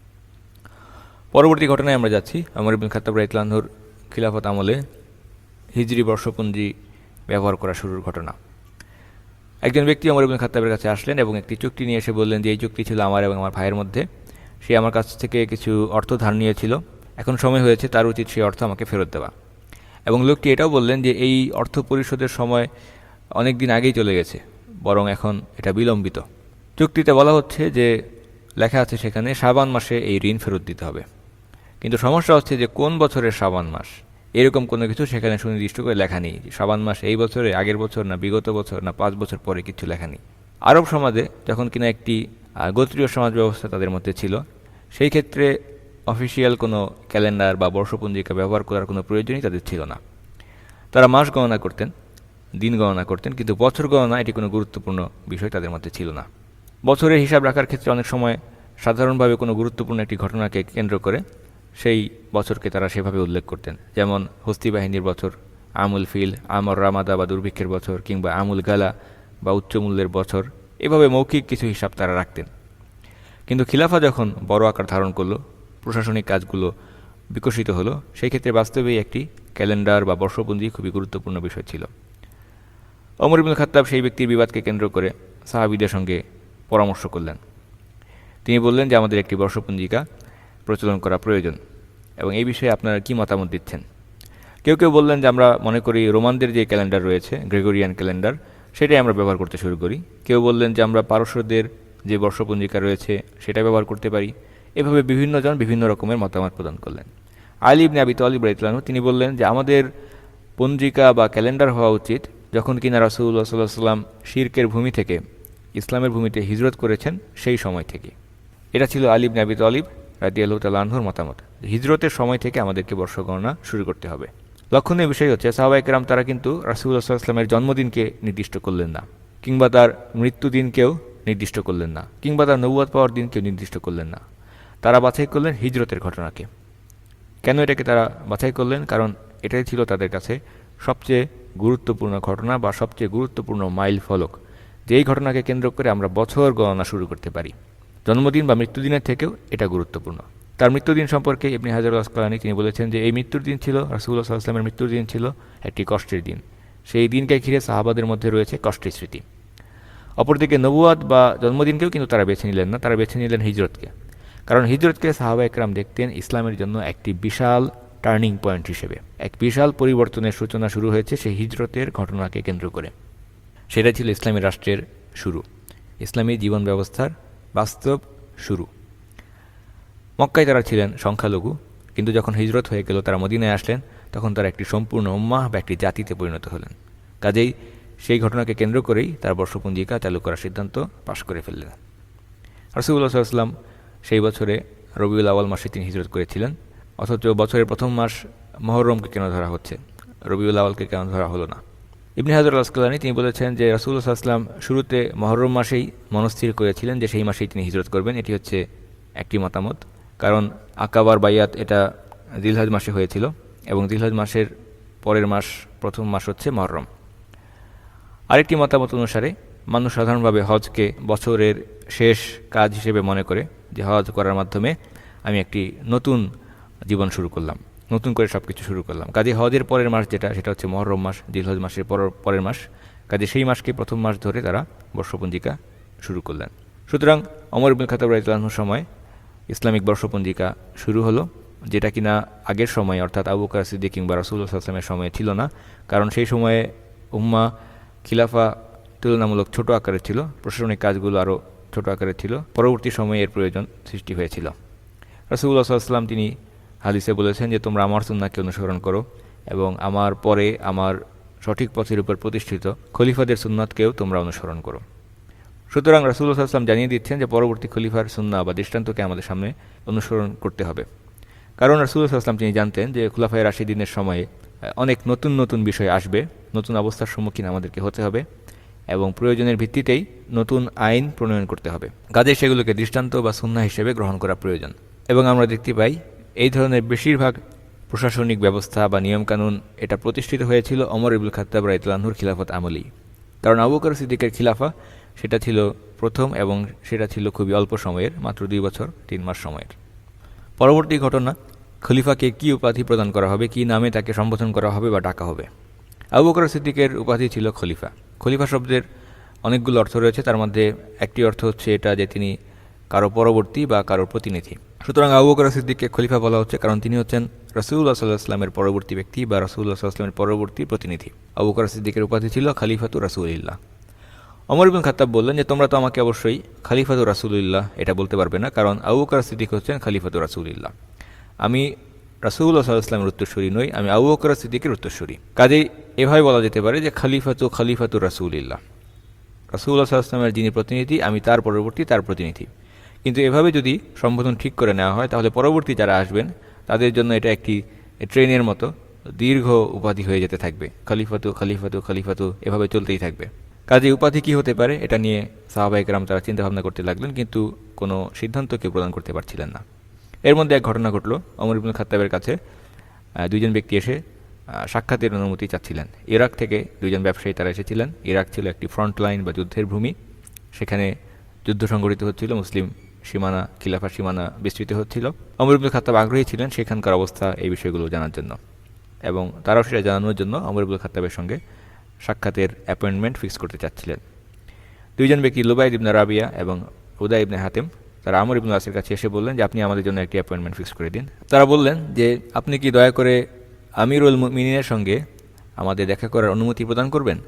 পরবর্তী ঘটনায় আমরা যাচ্ছি ওমর ইবনুল খাত্তাব রাদিয়াল্লাহু আনহুর খিলাফত আমলে হিজরি বর্ষপঞ্জি ব্যবহার করা শুরুর ঘটনা। একজন ব্যক্তি ওমর ইবনুল খাত্তাবের কাছে আসলেন এবং একটি চুক্তি নিয়ে এসে বললেন যে এই চুক্তি ছিল আমার এবং আমার ভাইয়ের মধ্যে, সে আমার কাছ থেকে কিছু অর্থ ধার নিয়েছিল, এখন সময় হয়েছে তার উচিত সেই অর্থ আমাকে ফেরত দেওয়া। এবং লোকটি এটাও বললেন যে এই অর্থ পরিশোধের সময় অনেক দিন আগেই চলে গেছে, বরং এখন এটা বিলম্বিত। চুক্তিতে বলা হচ্ছে যে লেখা আছে সেখানে শাবান মাসে এই ঋণ ফেরত দিতে হবে, কিন্তু সমস্যা হচ্ছে যে কোন বছরের শাবান মাস, এরকম কোনো কিছু সেখানে সুনির্দিষ্ট করে লেখা নেই। শাবান মাস এই বছরে, আগের বছর, না বিগত বছর, না পাঁচ বছর পরে, কিছু লেখা নেই। আরব সমাজে যখন কিনা একটি গোত্রীয় সমাজ ব্যবস্থা তাদের মধ্যে ছিল, সেই ক্ষেত্রে অফিসিয়াল কোনো ক্যালেন্ডার বা বর্ষপঞ্জিকা ব্যবহার করার কোনো প্রয়োজনই তাদের ছিল না। তারা মাস গণনা করতেন, দিন গণনা করতেন, কিন্তু বছর গণনা এটি কোনো গুরুত্বপূর্ণ বিষয় তাদের মধ্যে ছিল না। বছরের হিসাব রাখার ক্ষেত্রে অনেক সময় সাধারণভাবে কোনো গুরুত্বপূর্ণ একটি ঘটনাকে কেন্দ্র করে সেই বছরকে তারা সেভাবে উল্লেখ করতেন, যেমন হস্তি বাহিনীর বছর, আমুল ফিল, আমর রামাদা বা দুর্ভিক্ষের বছর, কিংবা আমুল গালা বা উচ্চমূল্যের বছর, এভাবে মৌখিক কিছু হিসাব তারা রাখতেন। কিন্তু খিলাফা যখন বড় আকার ধারণ করলো, প্রশাসনিক কাজগুলো বিকশিত হলো, সেই ক্ষেত্রে বাস্তবেই একটি ক্যালেন্ডার বা বর্ষপঞ্জি খুবই গুরুত্বপূর্ণ বিষয় ছিল। ওমর ইবনুল খাত্তাব সেই ব্যক্তির বিবাদকে কেন্দ্র করে সাহাবীদের সঙ্গে পরামর্শ করলেন। তিনি বললেন যে আমাদের একটি বর্ষপঞ্জিকা প্রচলন করা প্রয়োজন, এবং এই বিষয়ে আপনারা কি মতামত দিচ্ছেন? কেউ কেউ বললেন যে আমরা মনে করি রোমানদের যে ক্যালেন্ডার রয়েছে, গ্রেগরিয়ান ক্যালেন্ডার, সেটাই আমরা ব্যবহার করতে শুরু করি। কেউ বললেন যে আমরা পারস্যদের যে বর্ষপঞ্জিকা রয়েছে সেটা ব্যবহার করতে পারি। এভাবে বিভিন্ন জন বিভিন্ন রকমের মতামত প্রদান করলেন। আলী ইবনে আবি তালিব রাদিয়াল্লাহু আনহু তিনি বললেন যে আমাদের পঞ্জিকা বা ক্যালেন্ডার হওয়া উচিত যখন কিনা রাসূলুল্লাহ সাল্লাল্লাহু আলাইহি ওয়াসাল্লাম শিরকের ভূমি থেকে ইসলামের ভূমিতে হিজরত করেছেন সেই সময় থেকে। এটা ছিল আলী ইবনে আবি তালিব রাদিয়াল্লাহু তাআলা আনহুর মতামত। হিজরতের সময় থেকে আমাদেরকে বর্ষ গণনা শুরু করতে হবে। লক্ষণীয় বিষয় হচ্ছে সাহাবায়ে কেরাম তারা কিন্তু রাসূলুল্লাহ সাল্লাল্লাহু আলাইহি ওয়াসাল্লামের জন্মদিনকে নির্দিষ্ট করলেন না, কিংবা তার মৃত্যুদিনকেও নির্দিষ্ট করলেন না, কিংবা তার নবুয়ত পাওয়ার দিনকেও নির্দিষ্ট করলেন না। তারা বাছাই করলেন হিজরতের ঘটনাকে। কেন এটাকে তারা বাছাই করলেন? কারণ এটাই ছিল তাদের কাছে সবচেয়ে গুরুত্বপূর্ণ ঘটনা বা সবচেয়ে গুরুত্বপূর্ণ মাইল ফলক, যে এই ঘটনাকে কেন্দ্র করে আমরা বছর গণনা শুরু করতে পারি। জন্মদিন বা মৃত্যুদিনের থেকেও এটা গুরুত্বপূর্ণ। তার মৃত্যুদিন সম্পর্কে ইবনে হাজার আল আসকালানী তিনি বলেছেন যে এই মৃত্যুর দিন ছিল, রাসূলুল্লাহ সাল্লাল্লাহু আলাইহি ওয়াসাল্লামের মৃত্যুর দিন ছিল একটি কষ্টের দিন। সেই দিনকে ঘিরে সাহাবাদের মধ্যে রয়েছে কষ্টের স্মৃতি। অপরদিকে নবুয়াত বা জন্মদিনকেও কিন্তু তারা বেছে নিলেন না, তারা বেছে নিলেন হিজরতকে। কারণ হিজরতকে সাহাবায়ে কেরাম দেখতেন ইসলামের জন্য একটি বিশাল টার্নিং পয়েন্ট হিসেবে। এক বিশাল পরিবর্তনের সূচনা শুরু হয়েছে সেই হিজরতের ঘটনাকে কেন্দ্র করে। সেটা ছিল ইসলামী রাষ্ট্রের শুরু, ইসলামী জীবন ব্যবস্থার বাস্তব শুরু। মক্কায় তারা ছিলেন সংখ্যালঘু, কিন্তু যখন হিজরত হয়ে গেল, তারা মদিনায় আসলেন, তখন তারা একটি সম্পূর্ণ উম্মাহ বা একটি জাতিতে পরিণত হলেন। কাজেই সেই ঘটনাকে কেন্দ্র করেই তার বর্ষপঞ্জিকা চালু করার সিদ্ধান্ত পাশ করে ফেললেন। রাসূলুল্লাহ সাল্লাল্লাহু আলাইহি ওয়াসাল্লাম সেই বছরে রবিউল আউয়াল মাসে তিনি হিজরত করেছিলেন, অথচ বছরের প্রথম মাস মুহররমকে কেন ধরা হচ্ছে, রবিউল আউয়ালকে কেন ধরা হলো না? ইবনে হাজার আল আসকালানী তিনি বলেছেন যে রাসূলুল্লাহ সাল্লাল্লাহু আলাইহি ওয়াসাল্লাম শুরুতে মুহররম মাসেই মনস্থির করেছিলেন যে সেই মাসেই তিনি হিজরত করবেন। এটি হচ্ছে একটি মতামত, কারণ আকাবার বাইয়াত এটা জিলহজ মাসে হয়েছিল, এবং জিলহজ মাসের পরের মাস প্রথম মাস হচ্ছে মুহররম। আরেকটি মতামত অনুসারে মানুষ সাধারণভাবে হজকে বছরের শেষ কাজ হিসেবে মনে করে, যে হজ করার মাধ্যমে আমি একটি নতুন জীবন শুরু করলাম, নতুন করে সব কিছু শুরু করলাম। কাজে হজের পরের মাস যেটা, সেটা হচ্ছে মুহররম মাস, জিলহজ মাসের পর পরের মাস। কাজে সেই মাসকে প্রথম মাস ধরে তারা বর্ষপঞ্জিকা শুরু করলেন। সুতরাং ওমর ইবনুল খাত্তাব রাদিয়াল্লাহু আনহুর সময় ইসলামিক বর্ষপঞ্জিকা শুরু হলো, যেটা কিনা আগের সময় অর্থাৎ আবু বকর সিদ্দিক কিংবা রাসূলুল্লাহ সাল্লাল্লাহু আলাইহি ওয়াসাল্লামের সময়ে ছিল না। কারণ সেই সময়ে উম্মাহ খিলাফা তুলনামূলক ছোট আকারের ছিল, প্রশাসনিক কাজগুলো আরও ছোট আকারের ছিল। পরবর্তী সময়ে এর প্রয়োজন সৃষ্টি হয়েছিল। রাসূলুল্লাহ সাল্লাল্লাহু আলাইহি ওয়াসাল্লাম তিনি হাদিসে বলেছেন যে তোমরা আমার সুন্নাহকে অনুসরণ করো, এবং আমার পরে আমার সঠিক পথের উপর প্রতিষ্ঠিত খলিফাদের সুন্নাতকেও তোমরা অনুসরণ করো। সুতরাং রাসূলুল্লাহ সাল্লাল্লাহু আলাইহি ওয়াসাল্লাম জানিয়ে দিচ্ছেন যে পরবর্তী খলিফার সুন্নাহ বা দৃষ্টান্তকে আমাদের সামনে অনুসরণ করতে হবে। কারণ রাসূলুল্লাহ সাল্লাল্লাহু আলাইহি ওয়াসাল্লাম তিনি জানতেন যে খুলাফায়ে রাশিদিনের সময়ে অনেক নতুন নতুন বিষয় আসবে, নতুন অবস্থার সম্মুখীন আমাদেরকে হতে হবে এবং প্রয়োজনের ভিত্তিতেই নতুন আইন প্রণয়ন করতে হবে। কাজে সেগুলোকে দৃষ্টান্ত বা সুন্নাহ হিসেবে গ্রহণ করা প্রয়োজন। এবং আমরা দেখতে পাই এই ধরনের বেশিরভাগ প্রশাসনিক ব্যবস্থা বা নিয়মকানুন এটা প্রতিষ্ঠিত হয়েছিল ওমর ইবনুল খাত্তাব রাদিয়াল্লাহু আনহুর খিলাফত আমলেই। কারণ আবু বকর সিদ্দিকের খিলাফা সেটা ছিল প্রথম এবং সেটা ছিল খুবই অল্প সময়ের, মাত্র দুই বছর তিন মাস সময়ের। পরবর্তী ঘটনা, খলিফাকে কী উপাধি প্রদান করা হবে, কী নামে তাকে সম্বোধন করা হবে বা ডাকা হবে। আবু বকর সিদ্দিকের উপাধি ছিল খলিফা। খলিফা শব্দের অনেকগুলো অর্থ রয়েছে, তার মধ্যে একটি অর্থ হচ্ছে এটা যে তিনি কারো পরবর্তী বা কারো প্রতিনিধি। সুতরাং আবু বকর সিদ্দিককে খলিফা বলা হচ্ছে কারণ তিনি হচ্ছেন রাসূলুল্লাহ সাল্লাল্লাহু আলাইহি ওয়াসাল্লামের পরবর্তী ব্যক্তি বা রাসূলুল্লাহ সাল্লাল্লাহু আলাইহি ওয়াসাল্লামের পরবর্তী প্রতিনিধি। আবু বকর সিদ্দিকের উপাধি ছিল খলিফাতু রাসূলিল্লাহ। ওমর ইবনুল খাত্তাব বললেন যে তোমরা তো আমাকে অবশ্যই খলিফাতু রাসূলিল্লাহ এটা বলতে পারবে না, কারণ আবু বকর সিদ্দিক হচ্ছেন খলিফাতু রাসূলিল্লাহ। আমি রাসূলুল্লাহ সাল্লাল্লাহু আলাইহি ওয়াসাল্লামের উত্তরসূরি নই, আমি আবু বকর সিদ্দিকের উত্তরসূরি। কাজেই এভাবে বলা যেতে পারে যে খলিফাতু খলিফাতু রাসূলিল্লাহ, রাসূলুল্লাহ সাল্লাল্লাহু আলাইহি ওয়াসাল্লামের যিনি প্রতিনিধি আমি তার পরবর্তী তার প্রতিনিধি। কিন্তু এভাবে যদি সম্বোধন ঠিক করে নেওয়া হয় তাহলে পরবর্তী যারা আসবেন তাদের জন্য এটা একটি ট্রেনের মতো দীর্ঘ উপাধি হয়ে যেতে থাকবে, খলিফাতু খলিফাতু খলিফাতু এভাবে চলতেই থাকবে। কাজে উপাধি কী হতে পারে এটা নিয়ে সাহাবায়ে কেরাম তারা চিন্তাভাবনা করতে লাগলেন, কিন্তু কোনো সিদ্ধান্ত কেউ প্রদান করতে পারছিলেন না। এর মধ্যে এক ঘটনা ঘটল, ওমর ইবনুল খাত্তাবের কাছে দুইজন ব্যক্তি এসে সাক্ষাতের অনুমতি চাচ্ছিলেন। ইরাক থেকে দুইজন ব্যবসায়ী তারা এসেছিলেন। ইরাক ছিল একটি ফ্রন্ট লাইন বা যুদ্ধের ভূমি, সেখানে যুদ্ধ সংঘটিত হচ্ছিল, মুসলিম সীমানা খিলাফার সীমানা বিস্তৃত হচ্ছিল। ওমর ইবনুল খাত্তাব আগ্রহী ছিলেন সেখানকার অবস্থা এই বিষয়গুলো জানার জন্য এবং তারাও সেটা জানানোর জন্য ওমর ইবনুল খাত্তাবের সঙ্গে সাক্ষাতের অ্যাপয়েন্টমেন্ট ফিক্স করতে চাচ্ছিলেন। দুইজন ব্যক্তি লুবাইদ ইবনে রাবিয়া এবং উদাই ইবনে হাতেম তারা আমর ইবনুল আসের কাছে এসে বললেন যে আপনি আমাদের জন্য একটি অ্যাপয়েন্টমেন্ট ফিক্স করে দিন। তারা বললেন যে আপনি কি দয়া করে আমিরুল মুমিনিনের সঙ্গে আমাদের দেখা করার অনুমতি প্রদান করবেন।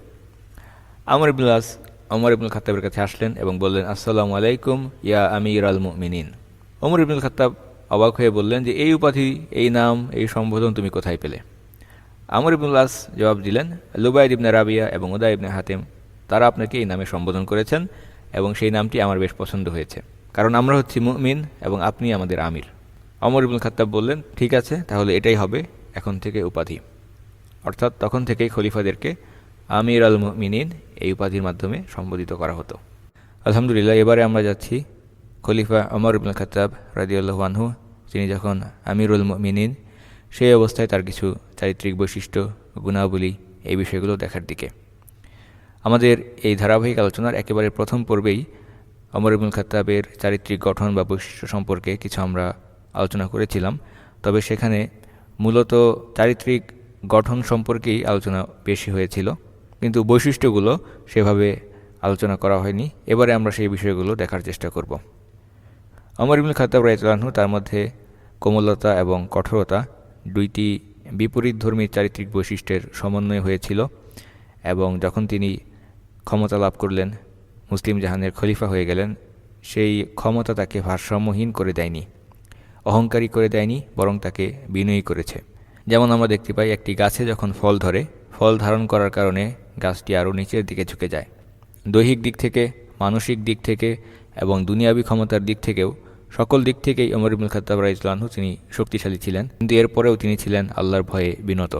আমর ইবনুল আস ওমর ইবনুল খাত্তাবের কাছে আসলেন এবং বললেন আসসালামু আলাইকুম ইয়া আমির আল মুমিনিন। ওমর ইবনুল খাত্তাব অবাক হয়ে বললেন যে এই উপাধি, এই নাম, এই সম্বোধন তুমি কোথায় পেলে। আমর ইবনুল আস জবাব দিলেন লুবাইদ ইবনে রাবিয়া এবং উদাই ইবনে হাতেম তারা আপনাকে এই নামে সম্বোধন করেছেন এবং সেই নামটি আমার বেশ পছন্দ হয়েছে, কারণ আমরা হচ্ছি মুমিন এবং আপনি আমাদের আমির। ওমর ইবনুল খাত্তাব বললেন ঠিক আছে, তাহলে এটাই হবে এখন থেকে উপাধি। অর্থাৎ তখন থেকেই খলিফাদেরকে আমির আল মুমিনিন এই উপাধির মাধ্যমে সম্বোধিত করা হতো। আলহামদুলিল্লাহ, এবারে আমরা যাচ্ছি খলিফা ওমর ইবনুল খাত্তাব রাদিয়াল্লাহু আনহু তিনি যখন আমিরুল মুমিনিন সেই অবস্থায় তার কিছু চারিত্রিক বৈশিষ্ট্য, গুণাবলী এই বিষয়গুলো দেখার দিকে। আমাদের এই ধারাবাহিক আলোচনার একেবারে প্রথম পর্বেই ওমর ইবনুল খাত্তাবের চারিত্রিক গঠন বা বৈশিষ্ট্য সম্পর্কে কিছু আমরা আলোচনা করেছিলাম, তবে সেখানে মূলত চারিত্রিক গঠন সম্পর্কেই আলোচনা বেশি হয়েছিল, কিন্তু বৈশিষ্ট্যগুলো সেভাবে আলোচনা করা হয়নি। এবারে আমরা সেই বিষয়গুলো দেখার চেষ্টা করব। ওমর ইবনুল খাত্তাব রাদিয়াল্লাহু আনহু তার মধ্যে কোমলতা এবং কঠোরতা দুইটি বিপরীতধর্মী চারিত্রিক বৈশিষ্ট্যের সমন্বয় হয়েছিল এবং যখন তিনি ক্ষমতা লাভ করলেন, মুসলিম জাহানের খলিফা হয়ে গেলেন, সেই ক্ষমতা তাকে ভারসাম্যহীন করে দেয়নি, অহংকারী করে দেয়নি, বরং তাকে বিনয়ী করেছে। যেমন আমরা দেখতে পাই একটি গাছে যখন ফল ধরে, ফল ধারণ করার কারণে গাছটি আরও নিচের দিকে ঝুঁকে যায়। দৈহিক দিক থেকে, মানসিক দিক থেকে এবং দুনিয়াবী ক্ষমতার দিক থেকেও সকল দিক থেকেই ওমর ইবনুল খাত্তাব রাদিয়াল্লাহু আনহু তিনি শক্তিশালী ছিলেন, কিন্তু এরপরেও তিনি ছিলেন আল্লাহর ভয়ে বিনত।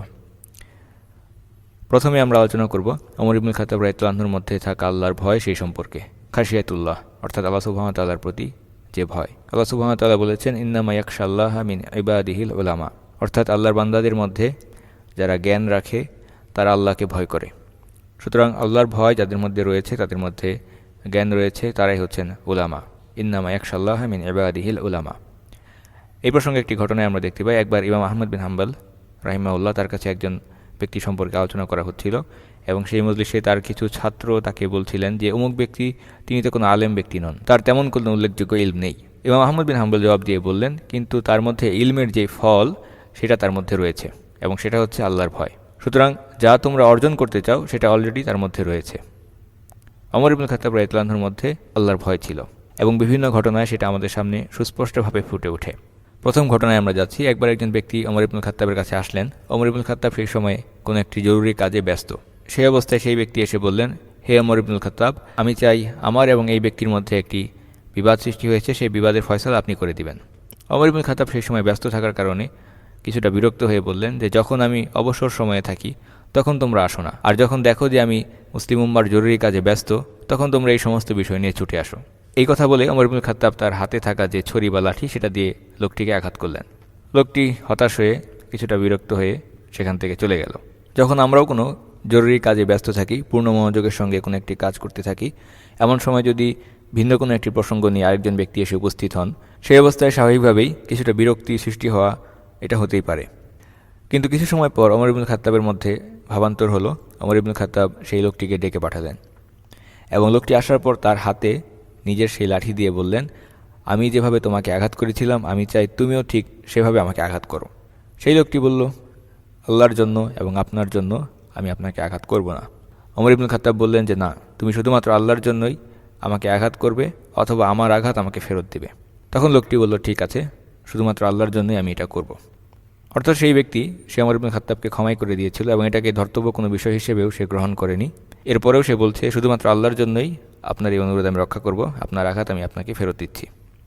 প্রথমে আমরা আলোচনা করব ওমর ইবনুল খাত্তাব রাদিয়াল্লাহু আনহুর মধ্যে থাকা আল্লাহর ভয় সেই সম্পর্কে। খাশিয়াতুল্লাহ অর্থাৎ আল্লাহ সুবহানাহু ওয়া তাআলার প্রতি যে ভয়। আল্লাহ সুবহানাহু ওয়া তাআলা বলেছেন ইন্নামা ইয়াখশাল্লাহা মিন ইবাদিহিল উলামা, অর্থাৎ আল্লাহর বান্দাদের মধ্যে যারা জ্ঞান রাখে তারা আল্লাহকে ভয় করে। সুতরাং আল্লাহর ভয় যাদের মধ্যে রয়েছে, তাদের মধ্যে জ্ঞান রয়েছে, তারাই হচ্ছেন উলামা। ইন্নামা ইয়াখশাল্লাহা মিন ইবাদিহিল উলামা। এই প্রসঙ্গে একটি ঘটনায় আমরা দেখতে পাই, একবার ইমাম আহমদ বিন হাম্বল রাহিমাহুল্লাহ তার কাছে একজন ব্যক্তি সম্পর্কে আলোচনা করা হচ্ছিল এবং সেই মজলিসে তার কিছু ছাত্র তাকে বলছিলেন যে অমুক ব্যক্তি তিনি তো কোনো আলেম ব্যক্তি নন, তার তেমন কোনো উল্লেখযোগ্য ইলম নেই। ইমাম আহমদ বিন হাম্বল জবাব দিয়ে বললেন কিন্তু তার মধ্যে ইলমের যে ফল সেটা তার মধ্যে রয়েছে এবং সেটা হচ্ছে আল্লাহর ভয়। সুতরাং যা তোমরা অর্জন করতে চাও সেটা অলরেডি তার মধ্যে রয়েছে। ওমর ইবনুল খাত্তাব রাদিয়াল্লাহু আনহুর মধ্যে আল্লাহর ভয় ছিল এবং বিভিন্ন ঘটনায় সেটা আমাদের সামনে সুস্পষ্টভাবে ফুটে ওঠে। প্রথম ঘটনায় আমরা যাচ্ছি, একবার একজন ব্যক্তি ওমর ইবনুল খাত্তাবের কাছে আসলেন। ওমর ইবনুল খাত্তাব সেই সময় কোনো একটি জরুরি কাজে ব্যস্ত। সেই অবস্থায় সেই ব্যক্তি এসে বললেন, হে হে ওমর ইবনুল খাত্তাব, আমি চাই আমার এবং এই ব্যক্তির মধ্যে একটি বিবাদ সৃষ্টি হয়েছে, সেই বিবাদের ফয়সালা আপনি করে দিবেন। ওমর ইবনুল খাত্তাব সেই সময় ব্যস্ত থাকার কারণে কিছুটা বিরক্ত হয়ে বললেন যে যখন আমি অবসর সময়ে থাকি তখন তোমরা আসো না, আর যখন দেখো যে আমি মুসলিম উম্মার জরুরি কাজে ব্যস্ত তখন তোমরা এই সমস্ত বিষয় নিয়ে ছুটে আসো। এই কথা বলে ওমর ইবনুল খাত্তাব তার হাতে থাকা যে ছড়ি বা লাঠি সেটা দিয়ে লোকটিকে আঘাত করলেন। লোকটি হতাশ হয়ে কিছুটা বিরক্ত হয়ে সেখান থেকে চলে গেল। যখন আমরাও কোনো জরুরি কাজে ব্যস্ত থাকি, পূর্ণ মনোযোগের সঙ্গে কোনো একটি কাজ করতে থাকি, এমন সময় যদি ভিন্ন কোনো একটি প্রসঙ্গ নিয়ে আরেকজন ব্যক্তি এসে উপস্থিত হন, সেই অবস্থায় স্বাভাবিকভাবেই কিছুটা বিরক্তি সৃষ্টি হওয়া এটা হতেই পারে। কিন্তু কিছু সময় পর ওমর ইবনুল খাত্তাবের মধ্যে ভাবান্তর হলো। ওমর ইবনুল খাত্তাব সেই লোকটিকে ডেকে পাঠালেন এবং লোকটি আসার পর তার হাতে নিজের সেই লাঠি দিয়ে বললেন, আমি যেভাবে তোমাকে আঘাত করেছিলাম আমি চাই তুমিও ঠিক সেভাবে আমাকে আঘাত করো। সেই লোকটি বলল, আল্লাহর জন্য এবং আপনার জন্য আমি আপনাকে আঘাত করব না। ওমর ইবনুল খাত্তাব বললেন যে না, তুমি শুধুমাত্র আল্লাহর জন্যই আমাকে আঘাত করবে অথবা আমার আঘাত আমাকে ফেরত দেবে। তখন লোকটি বলল, ঠিক আছে, শুধুমাত্র আল্লাহর জন্যই আমি এটা করব। অর্থাৎ সেই ব্যক্তি সে ওমর ইবনুল খাত্তাবকে ক্ষমাই করে দিয়েছিল এবং এটাকে ধর্তব্য কোনো বিষয় হিসেবেও সে গ্রহণ করেনি। এরপরেও সে বলছে, শুধুমাত্র আল্লাহর জন্যই আপনার এই অনুরোধ আমি রক্ষা করব, আপনার আঘাত আমি আপনাকে ফেরত দিচ্ছি।